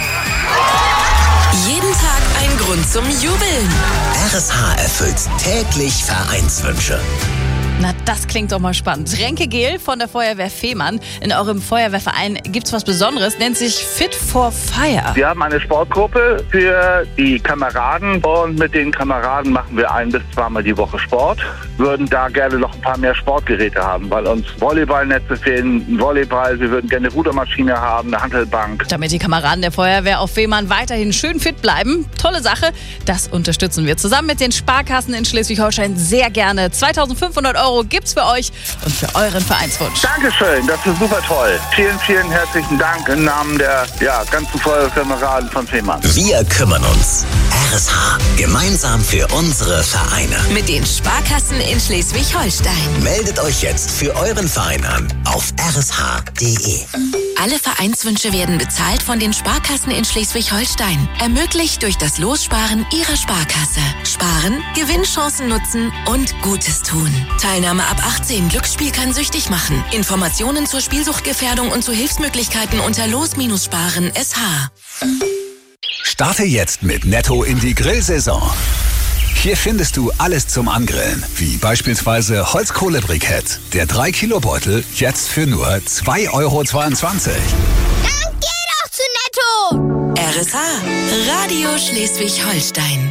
Jeden Tag ein Grund zum Jubeln. R S H erfüllt täglich Vereinswünsche. Na, das klingt doch mal spannend. Renke Gehl von der Feuerwehr Fehmarn. In eurem Feuerwehrverein gibt's was Besonderes, nennt sich Fit for Fire. Wir haben eine Sportgruppe für die Kameraden und mit den Kameraden machen wir ein bis zweimal die Woche Sport. Würden da gerne noch ein paar mehr Sportgeräte haben, weil uns Volleyballnetze fehlen, ein Volleyball, wir würden gerne eine Rudermaschine haben, eine Hantelbank. Damit die Kameraden der Feuerwehr auf Fehmarn weiterhin schön fit bleiben. Tolle Sache, das unterstützen wir zusammen mit den Sparkassen in Schleswig-Holstein sehr gerne. zweitausendfünfhundert Euro Euro gibt's für euch und für euren Vereinswunsch. Dankeschön, das ist super toll. Vielen, vielen herzlichen Dank im Namen der ja, ganzen Feuerwehrkameraden von Fehmarn. Wir kümmern uns. R S H. Gemeinsam für unsere Vereine. Mit den Sparkassen in Schleswig-Holstein. Meldet euch jetzt für euren Verein an auf r s h punkt d e. Alle Vereinswünsche werden bezahlt von den Sparkassen in Schleswig-Holstein. Ermöglicht durch das Lossparen Ihrer Sparkasse. Sparen, Gewinnchancen nutzen und Gutes tun. Teilnahme ab achtzehn. Glücksspiel kann süchtig machen. Informationen zur Spielsuchtgefährdung und zu Hilfsmöglichkeiten unter los-sparen punkt s h. Starte jetzt mit Netto in die Grillsaison. Hier findest du alles zum Angrillen, wie beispielsweise Holzkohlebrikett. Der drei Kilo Beutel jetzt für nur zwei Euro zweiundzwanzig. Dann geh doch zu Netto! R S H. Radio Schleswig-Holstein.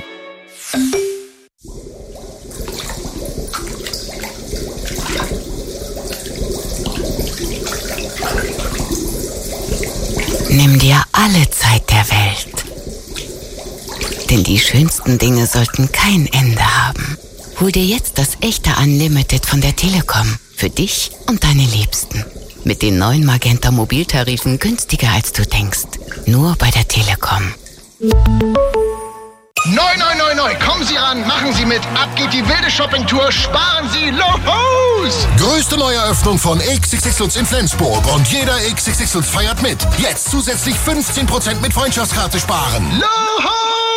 Nimm dir alle Zeit der Welt. Denn die schönsten Dinge sollten kein Ende haben. Hol dir jetzt das echte Unlimited von der Telekom. Für dich und deine Liebsten. Mit den neuen Magenta Mobiltarifen günstiger als du denkst. Nur bei der Telekom. Neu, neu, neu, neu. Kommen Sie ran, machen Sie mit. Ab geht die wilde Shoppingtour. Sparen Sie los! Größte Neueröffnung von X X X Lutz in Flensburg. Und jeder X X X Lutz feiert mit. Jetzt zusätzlich fünfzehn Prozent mit Freundschaftskarte sparen. Los!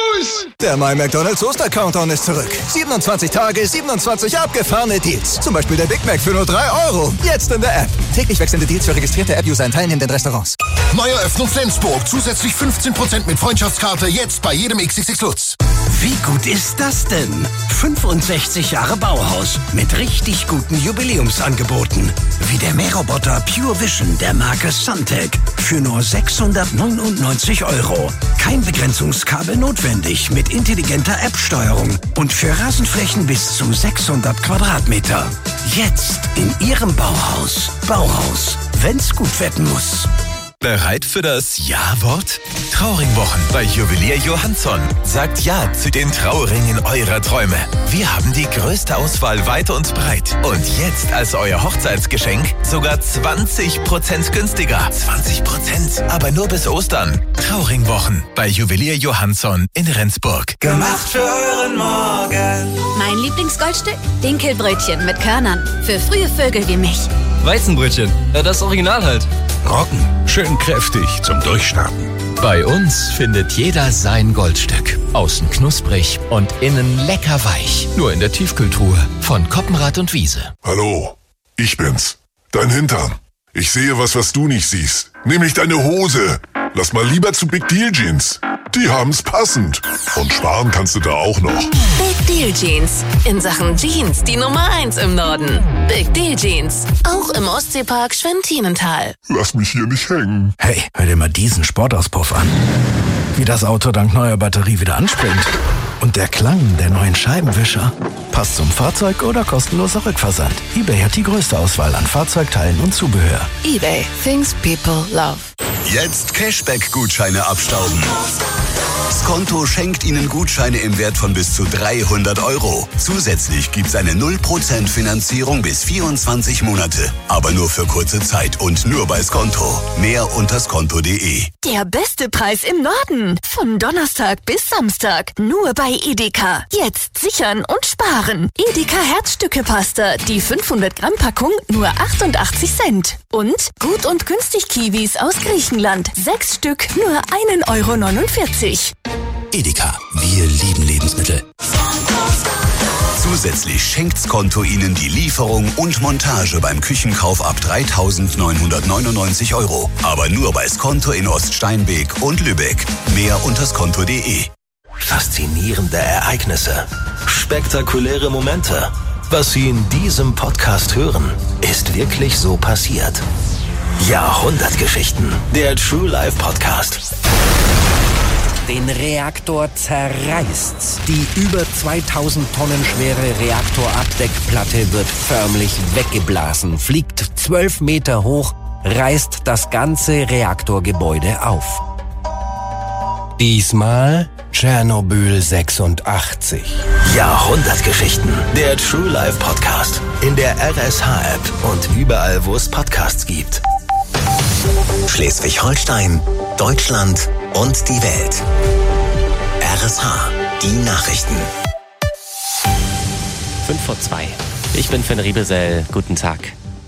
Der My McDonald's Oster-Countdown ist zurück. siebenundzwanzig Tage, siebenundzwanzig abgefahrene Deals. Zum Beispiel der Big Mac für nur drei Euro. Jetzt in der App. Täglich wechselnde Deals für registrierte App-User in teilnehmenden Restaurants. Neueröffnung Flensburg. Zusätzlich fünfzehn Prozent mit Freundschaftskarte. Jetzt bei jedem X X X Lutz. Wie gut ist das denn? fünfundsechzig Jahre Bauhaus mit richtig guten Jubiläumsangeboten. Wie der Mähroboter Pure Vision der Marke Suntech für nur sechshundertneunundneunzig Euro. Kein Begrenzungskabel notwendig mit intelligenter App-Steuerung und für Rasenflächen bis zu sechshundert Quadratmeter. Jetzt in Ihrem Bauhaus. Bauhaus, wenn's gut werden muss. Bereit für das Ja-Wort? Trauringwochen bei Juwelier Johansson. Sagt Ja zu den Trauringen eurer Träume. Wir haben die größte Auswahl weit und breit. Und jetzt als euer Hochzeitsgeschenk sogar zwanzig Prozent günstiger. zwanzig Prozent? Aber nur bis Ostern. Trauringwochen bei Juwelier Johansson in Rendsburg. Gemacht für euren Morgen. Mein Lieblingsgoldstück? Dinkelbrötchen mit Körnern. Für frühe Vögel wie mich. Weizenbrötchen, ja, das Original halt. Roggen, schön kräftig zum Durchstarten. Bei uns findet jeder sein Goldstück. Außen knusprig und innen lecker weich. Nur in der Tiefkühltruhe von Koppenrad und Wiese. Hallo, ich bin's. Dein Hintern. Ich sehe was, was du nicht siehst. Nämlich deine Hose. Lass mal lieber zu Big Deal Jeans. Die haben's passend. Und sparen kannst du da auch noch. Big Deal Jeans. In Sachen Jeans die Nummer eins im Norden. Big Deal Jeans. Auch im Ostseepark Schwintinental. Lass mich hier nicht hängen. Hey, hör dir mal diesen Sportauspuff an. Wie das Auto dank neuer Batterie wieder anspringt. Und der Klang der neuen Scheibenwischer. Passt zum Fahrzeug oder kostenloser Rückversand. eBay hat die größte Auswahl an Fahrzeugteilen und Zubehör. eBay. Things people love. Jetzt Cashback-Gutscheine abstauben. Skonto schenkt Ihnen Gutscheine im Wert von bis zu dreihundert Euro. Zusätzlich gibt's eine null Prozent Finanzierung bis vierundzwanzig Monate. Aber nur für kurze Zeit und nur bei Skonto. Mehr unter skonto punkt de. Der beste Preis im Norden. Von Donnerstag bis Samstag. Nur bei Edeka. Jetzt sichern und sparen. Edeka Herzstücke-Pasta. Die fünfhundert Gramm Packung nur achtundachtzig Cent. Und gut und günstig Kiwis aus Griechenland. Sechs Stück nur ein Euro neunundvierzig. Edeka, wir lieben Lebensmittel. Zusätzlich schenkt Skonto Ihnen die Lieferung und Montage beim Küchenkauf ab dreitausendneunhundertneunundneunzig Euro. Aber nur bei Skonto in Oststeinbeek und Lübeck. Mehr unter skonto punkt de. Faszinierende Ereignisse. Spektakuläre Momente. Was Sie in diesem Podcast hören, ist wirklich so passiert. Jahrhundertgeschichten. Der True Life Podcast. Den Reaktor zerreißt's. Die über zweitausend Tonnen schwere Reaktorabdeckplatte wird förmlich weggeblasen, fliegt zwölf Meter hoch, reißt das ganze Reaktorgebäude auf. Diesmal Tschernobyl sechsundachtzig. Jahrhundertgeschichten. Der True Life Podcast. In der R S H-App und überall, wo es Podcasts gibt. Schleswig-Holstein, Deutschland und die Welt. R S H, die Nachrichten. fünf vor zwei. Ich bin Finn Riebesell. Guten Tag.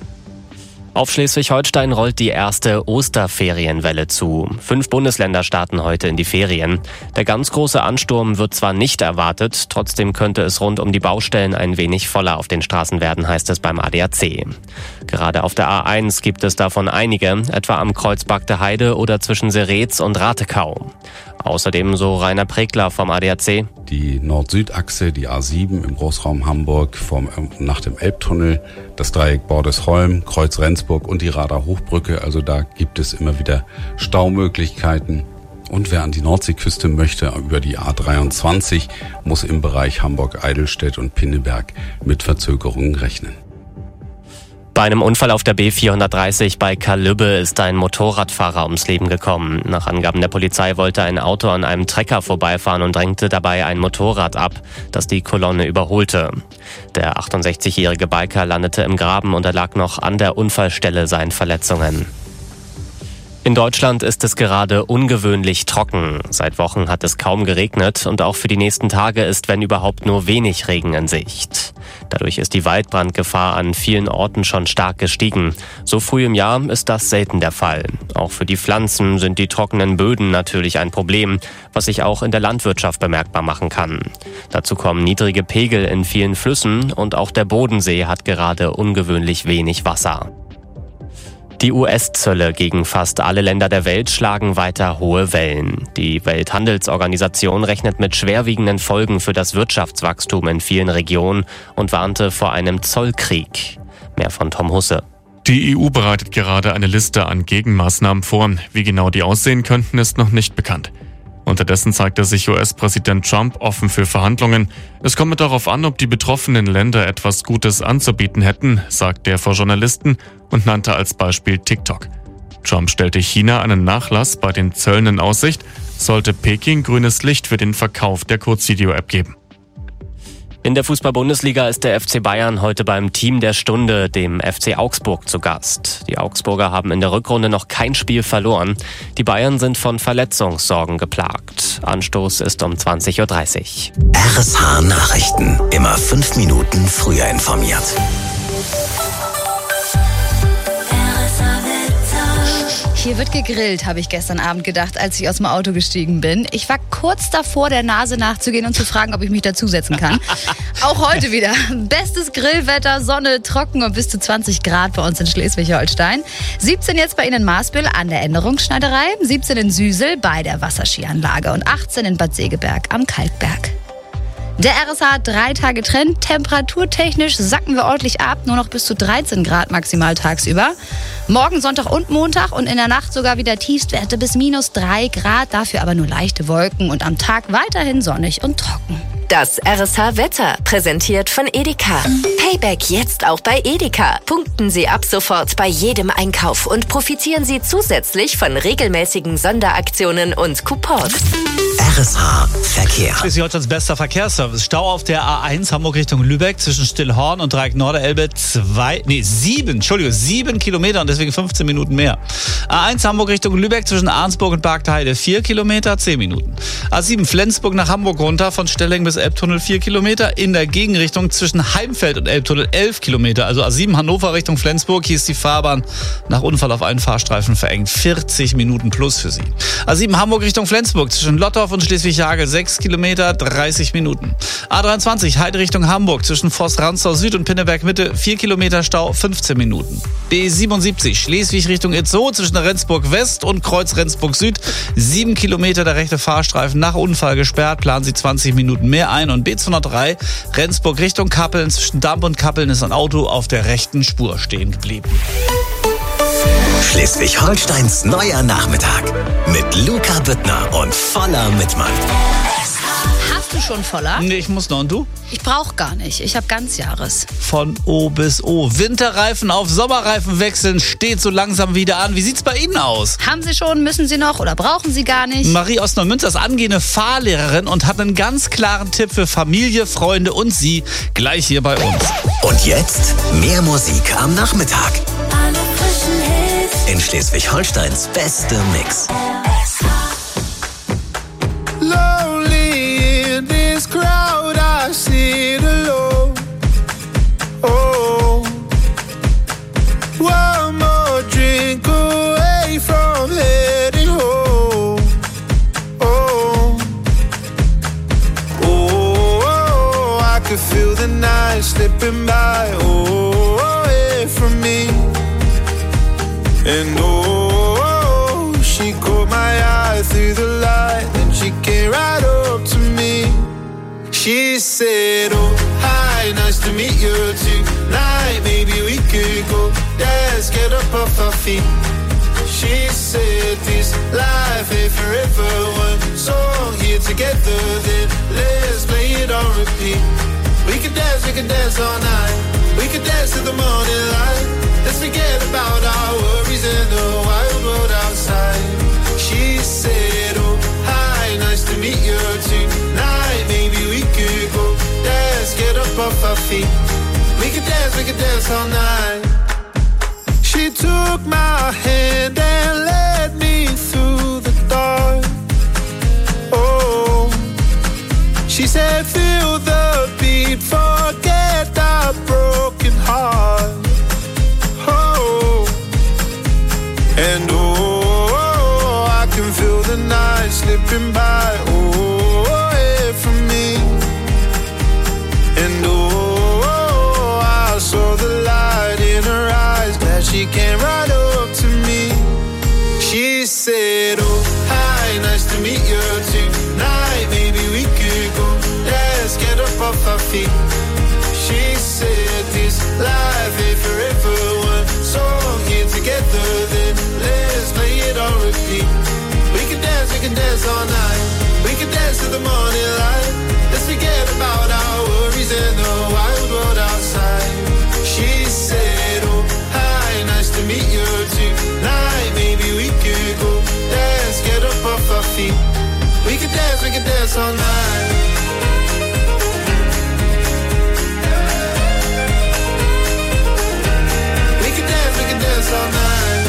Auf Schleswig-Holstein rollt die erste Osterferienwelle zu. Fünf Bundesländer starten heute in die Ferien. Der ganz große Ansturm wird zwar nicht erwartet, trotzdem könnte es rund um die Baustellen ein wenig voller auf den Straßen werden, heißt es beim A D A C. Gerade auf der A eins gibt es davon einige, etwa am Kreuz Bagde Heide oder zwischen Seretz und Ratekau. Außerdem, so Rainer Pregler vom A D A C: Die Nord-Süd-Achse, die A sieben im Großraum Hamburg vom, nach dem Elbtunnel, das Dreieck Bordesholm, Kreuz Rendsburg und die Radar Hochbrücke. Also da gibt es immer wieder Staumöglichkeiten. Und wer an die Nordseeküste möchte, über die A dreiundzwanzig, muss im Bereich Hamburg-Eidelstedt und Pinneberg mit Verzögerungen rechnen. Bei einem Unfall auf der B vierhundertdreißig bei Kalübbe ist ein Motorradfahrer ums Leben gekommen. Nach Angaben der Polizei wollte ein Auto an einem Trecker vorbeifahren und drängte dabei ein Motorrad ab, das die Kolonne überholte. Der achtundsechzigjährige Biker landete im Graben und erlag noch an der Unfallstelle seinen Verletzungen. In Deutschland ist es gerade ungewöhnlich trocken. Seit Wochen hat es kaum geregnet und auch für die nächsten Tage ist, wenn überhaupt, nur wenig Regen in Sicht. Dadurch ist die Waldbrandgefahr an vielen Orten schon stark gestiegen. So früh im Jahr ist das selten der Fall. Auch für die Pflanzen sind die trockenen Böden natürlich ein Problem, was sich auch in der Landwirtschaft bemerkbar machen kann. Dazu kommen niedrige Pegel in vielen Flüssen und auch der Bodensee hat gerade ungewöhnlich wenig Wasser. Die U S-Zölle gegen fast alle Länder der Welt schlagen weiter hohe Wellen. Die Welthandelsorganisation rechnet mit schwerwiegenden Folgen für das Wirtschaftswachstum in vielen Regionen und warnte vor einem Zollkrieg. Mehr von Tom Husse. Die E U bereitet gerade eine Liste an Gegenmaßnahmen vor. Wie genau die aussehen könnten, ist noch nicht bekannt. Unterdessen zeigte sich U S-Präsident Trump offen für Verhandlungen. Es komme darauf an, ob die betroffenen Länder etwas Gutes anzubieten hätten, sagte er vor Journalisten und nannte als Beispiel TikTok. Trump stellte China einen Nachlass bei den Zöllen in Aussicht, sollte Peking grünes Licht für den Verkauf der Kurzvideo-App geben. In der Fußball-Bundesliga ist der F C Bayern heute beim Team der Stunde, dem F C Augsburg, zu Gast. Die Augsburger haben in der Rückrunde noch kein Spiel verloren. Die Bayern sind von Verletzungssorgen geplagt. Anstoß ist um zwanzig Uhr dreißig. R S H Nachrichten. Immer fünf Minuten früher informiert. Hier wird gegrillt, habe ich gestern Abend gedacht, als ich aus dem Auto gestiegen bin. Ich war kurz davor, der Nase nachzugehen und zu fragen, ob ich mich dazusetzen kann. Auch heute wieder. Bestes Grillwetter, Sonne, trocken und bis zu zwanzig Grad bei uns in Schleswig-Holstein. siebzehn jetzt bei Ihnen in Marsbüll an der Änderungsschneiderei, siebzehn in Süsel bei der Wasserskianlage und achtzehn in Bad Segeberg am Kalkberg. Der R S H hat drei Tage Trend. Temperaturtechnisch sacken wir ordentlich ab. Nur noch bis zu dreizehn Grad maximal tagsüber. Morgen, Sonntag und Montag und in der Nacht sogar wieder Tiefstwerte bis minus drei Grad. Dafür aber nur leichte Wolken und am Tag weiterhin sonnig und trocken. Das R S H-Wetter, präsentiert von Edeka. Payback jetzt auch bei Edeka. Punkten Sie ab sofort bei jedem Einkauf und profitieren Sie zusätzlich von regelmäßigen Sonderaktionen und Coupons. R S H Verkehr. Schleswig-Holsteins bester Verkehrsservice. Stau auf der A eins Hamburg Richtung Lübeck zwischen Stillhorn und Dreieck Norderelbe zwei, nee, sieben, Entschuldigung, sieben Kilometer und deswegen fünfzehn Minuten mehr. A eins Hamburg Richtung Lübeck zwischen Arnsburg und Bagde Heide vier Kilometer, zehn Minuten. A sieben Flensburg nach Hamburg runter von Stelling bis Elbtunnel vier Kilometer. In der Gegenrichtung zwischen Heimfeld und Elbtunnel elf Kilometer. Also A sieben Hannover Richtung Flensburg. Hier ist die Fahrbahn nach Unfall auf einen Fahrstreifen verengt. vierzig Minuten plus für Sie. A sieben Hamburg Richtung Flensburg zwischen Lottorf und Schleswig-Jagel sechs Kilometer, dreißig Minuten. A dreiundzwanzig Heide Richtung Hamburg zwischen Voss-Ransdorf Süd und Pinneberg Mitte vier Kilometer Stau, fünfzehn Minuten. B siebenundsiebzig Schleswig Richtung Itzehoe zwischen Rendsburg West und Kreuz Rendsburg Süd sieben Kilometer, der rechte Fahrstreifen nach Unfall gesperrt, planen Sie zwanzig Minuten mehr ein. Und B zweihundertdrei Rendsburg Richtung Kappeln zwischen Damp und Kappeln ist ein Auto auf der rechten Spur stehen geblieben. Schleswig-Holsteins neuer Nachmittag mit Luca Büttner und voller Mitmann. Bist du schon voller? Nee, ich muss noch. Und du? Ich brauche gar nicht. Ich habe Ganzjahres. Von O bis O. Winterreifen auf Sommerreifen wechseln steht so langsam wieder an. Wie sieht's bei Ihnen aus? Haben Sie schon, müssen Sie noch oder brauchen Sie gar nicht? Marie aus Neumünster ist angehende Fahrlehrerin und hat einen ganz klaren Tipp für Familie, Freunde und Sie gleich hier bei uns. Und jetzt mehr Musik am Nachmittag. Alle frischen Hits. In Schleswig-Holsteins beste Mix. Lonely in this crowd, I sit alone. Oh, one more drink away from heading home. Oh, oh, oh, I could feel the night slipping by. Oh, away from me. And oh, she caught my eye through the light. Then she came right up to me. She said, oh, hi, nice to meet you tonight. Maybe we could go dance, get up off our feet. She said, this life ain't forever. One song here together, then let's play it on repeat. We could dance, we could dance all night. We could dance to the morning light. Let's forget about our worries and the wild world outside. She said, oh, hi, nice to meet you tonight. Maybe we could go dance, get up off our feet. We could dance, we could dance all night. She took my hand and led me through the dark. Oh, she said, feel the beat, forget our broken heart. Oh, and oh, I can feel the night slipping by. Oh, away from me. And oh, I saw the light in her eyes. Glad she came right up to me. She said, oh, hi, nice to meet you tonight. Maybe we could go dance, get up off our feet. She said, this life ain't forever. One song here together, then let's play it on repeat. We can dance, we can dance all night. We can dance to the morning light. Let's forget about our worries and the wild world outside. She said, oh, hi, nice to meet you tonight. Maybe we could go dance, get up off our feet. We can dance, we can dance all night. We can dance, we can dance all night.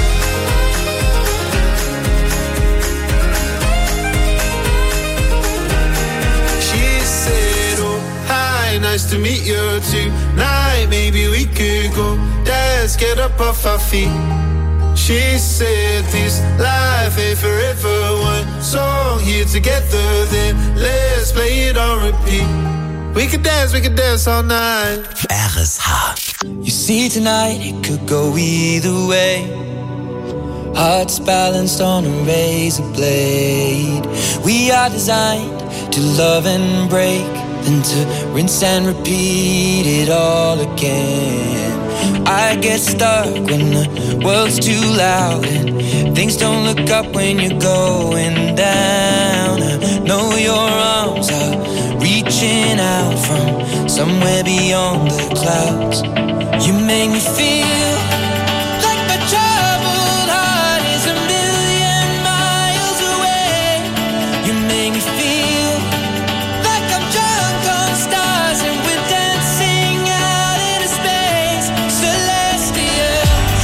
She said, oh, hi, nice to meet you tonight. Maybe we could go dance, get up off our feet. She said, this life ain't forever. One song here together, then let's play it on repeat. We could dance, we could dance all night. R S H. You see tonight it could go either way. Hearts balanced on a razor blade. We are designed to love and break, then to rinse and repeat it all again. I get stuck when the world's too loud and things don't look up when you're going down. I know your arms are reaching out from somewhere beyond the clouds. You make me feel like my troubled heart is a million miles away. You make me feel like I'm drunk on stars and we're dancing out into space, celestial.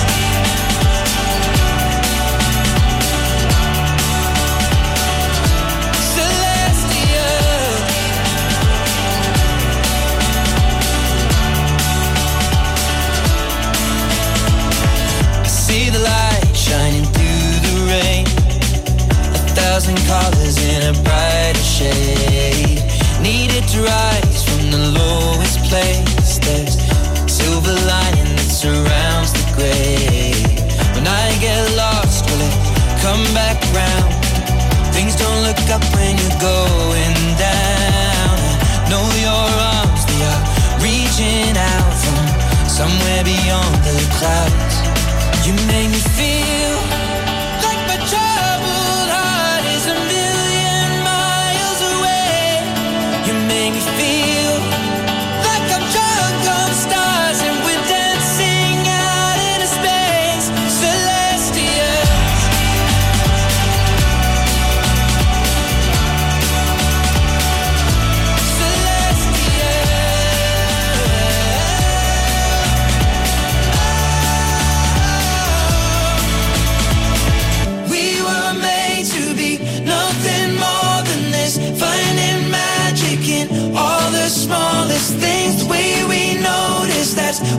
Celestial. I see the light shining through the rain, a thousand colors in a brighter shade. Needed to rise from the lowest place. There's silver lining that surrounds the gray. When I get lost, will it come back round? Things don't look up when you're going down. I know your arms, they are reaching out from somewhere beyond the clouds. You make me feel like my troubled heart is a million miles away. You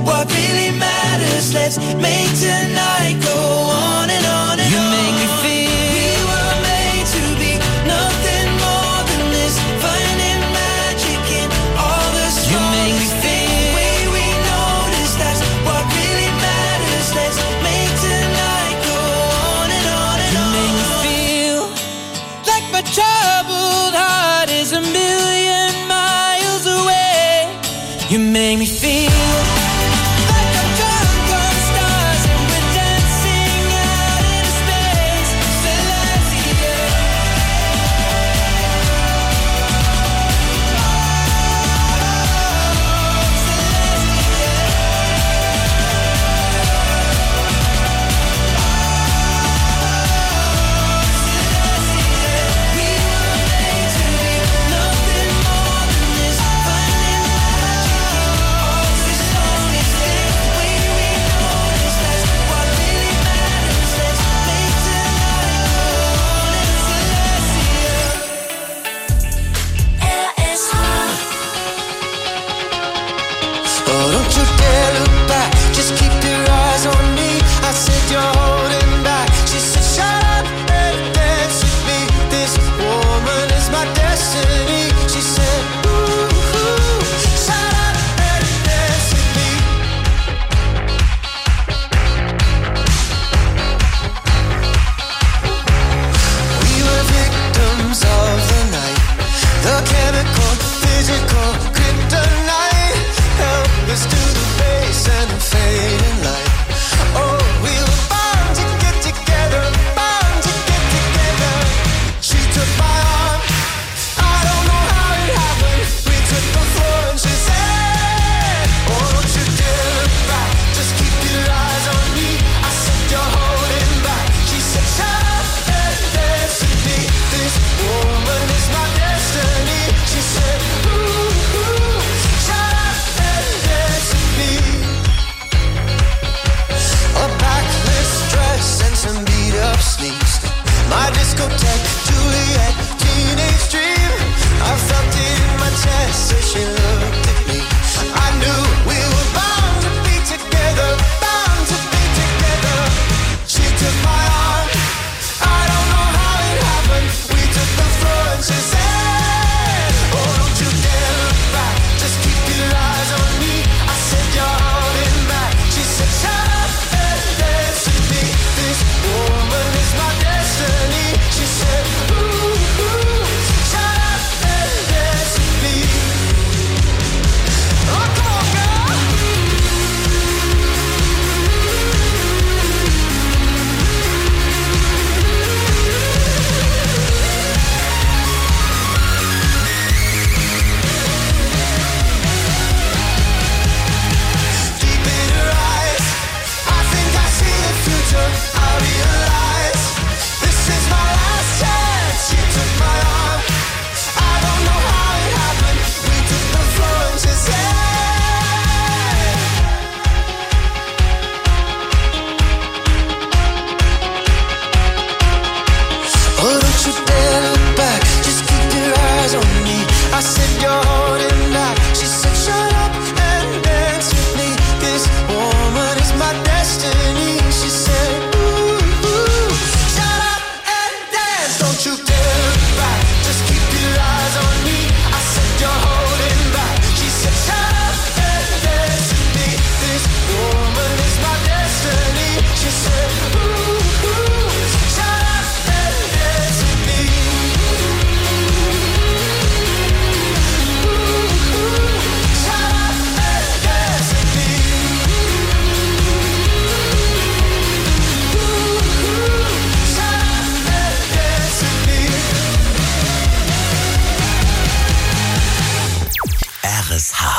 what really matters. Let's make tonight go on and on and you on. You make me feel we were made to be nothing more than this, finding magic in all the small. You make me feel the way we notice, that's what really matters. Let's make tonight go on and on and you on. You make me feel like my troubled heart is a million miles away. You make me feel like I'm drunk on stars and we're dancing out in space. Celestia. Oh, don't you dare look back, just keep your eyes on me. I said you're holding back. She said shut up and dance with me. This woman is my destiny. She said ooh, ooh, shut up and dance with me. We were victims of the night, the chemical, physical kryptonite. Help us to the base and the fading light. Oh, we were bound to get together, bound to get together. She took my arm, I don't know how it happened. We took the floor and she said, oh, don't you dare look back, just keep your eyes on me. I said you're holding back. She said shut up and dance with me. This woman is my destiny. She said ooh, ooh, shut up and dance with me. A backless dress and some beat up sneaks. My discotheque, Juliet, teenage dream. I felt it in my chest as she looked at me. I knew we were bound to be together, bound to be together. She took my arm, I don't know how it happened. We took the floor and she said, oh, don't you dare look back, just keep your eyes on me. I said you're holding back. She said shut up and dance with me. This woman is my destiny. She said ooh, ooh, shut up and dance with me. Oh, come on, girl. Deep in her eyes, I think I see the future. I realize this is my last chance. She took my arm, I don't know how it happened. We took the floor and she said, oh, don't you dare look back, just keep your eyes on me. I said you're holding back. She said shut up and dance with me. This woman is my destiny. She said ooh, ooh, shut up and dance. Don't you dare look back, just keep your eyes on me. I said you're holding back. She said shut up and dance with me. This woman is my destiny. She said ooh, ooh, shut up and dance with me. Ooh, ooh, shut up and dance with me. Ooh, ooh, shut up and dance with me. R S H.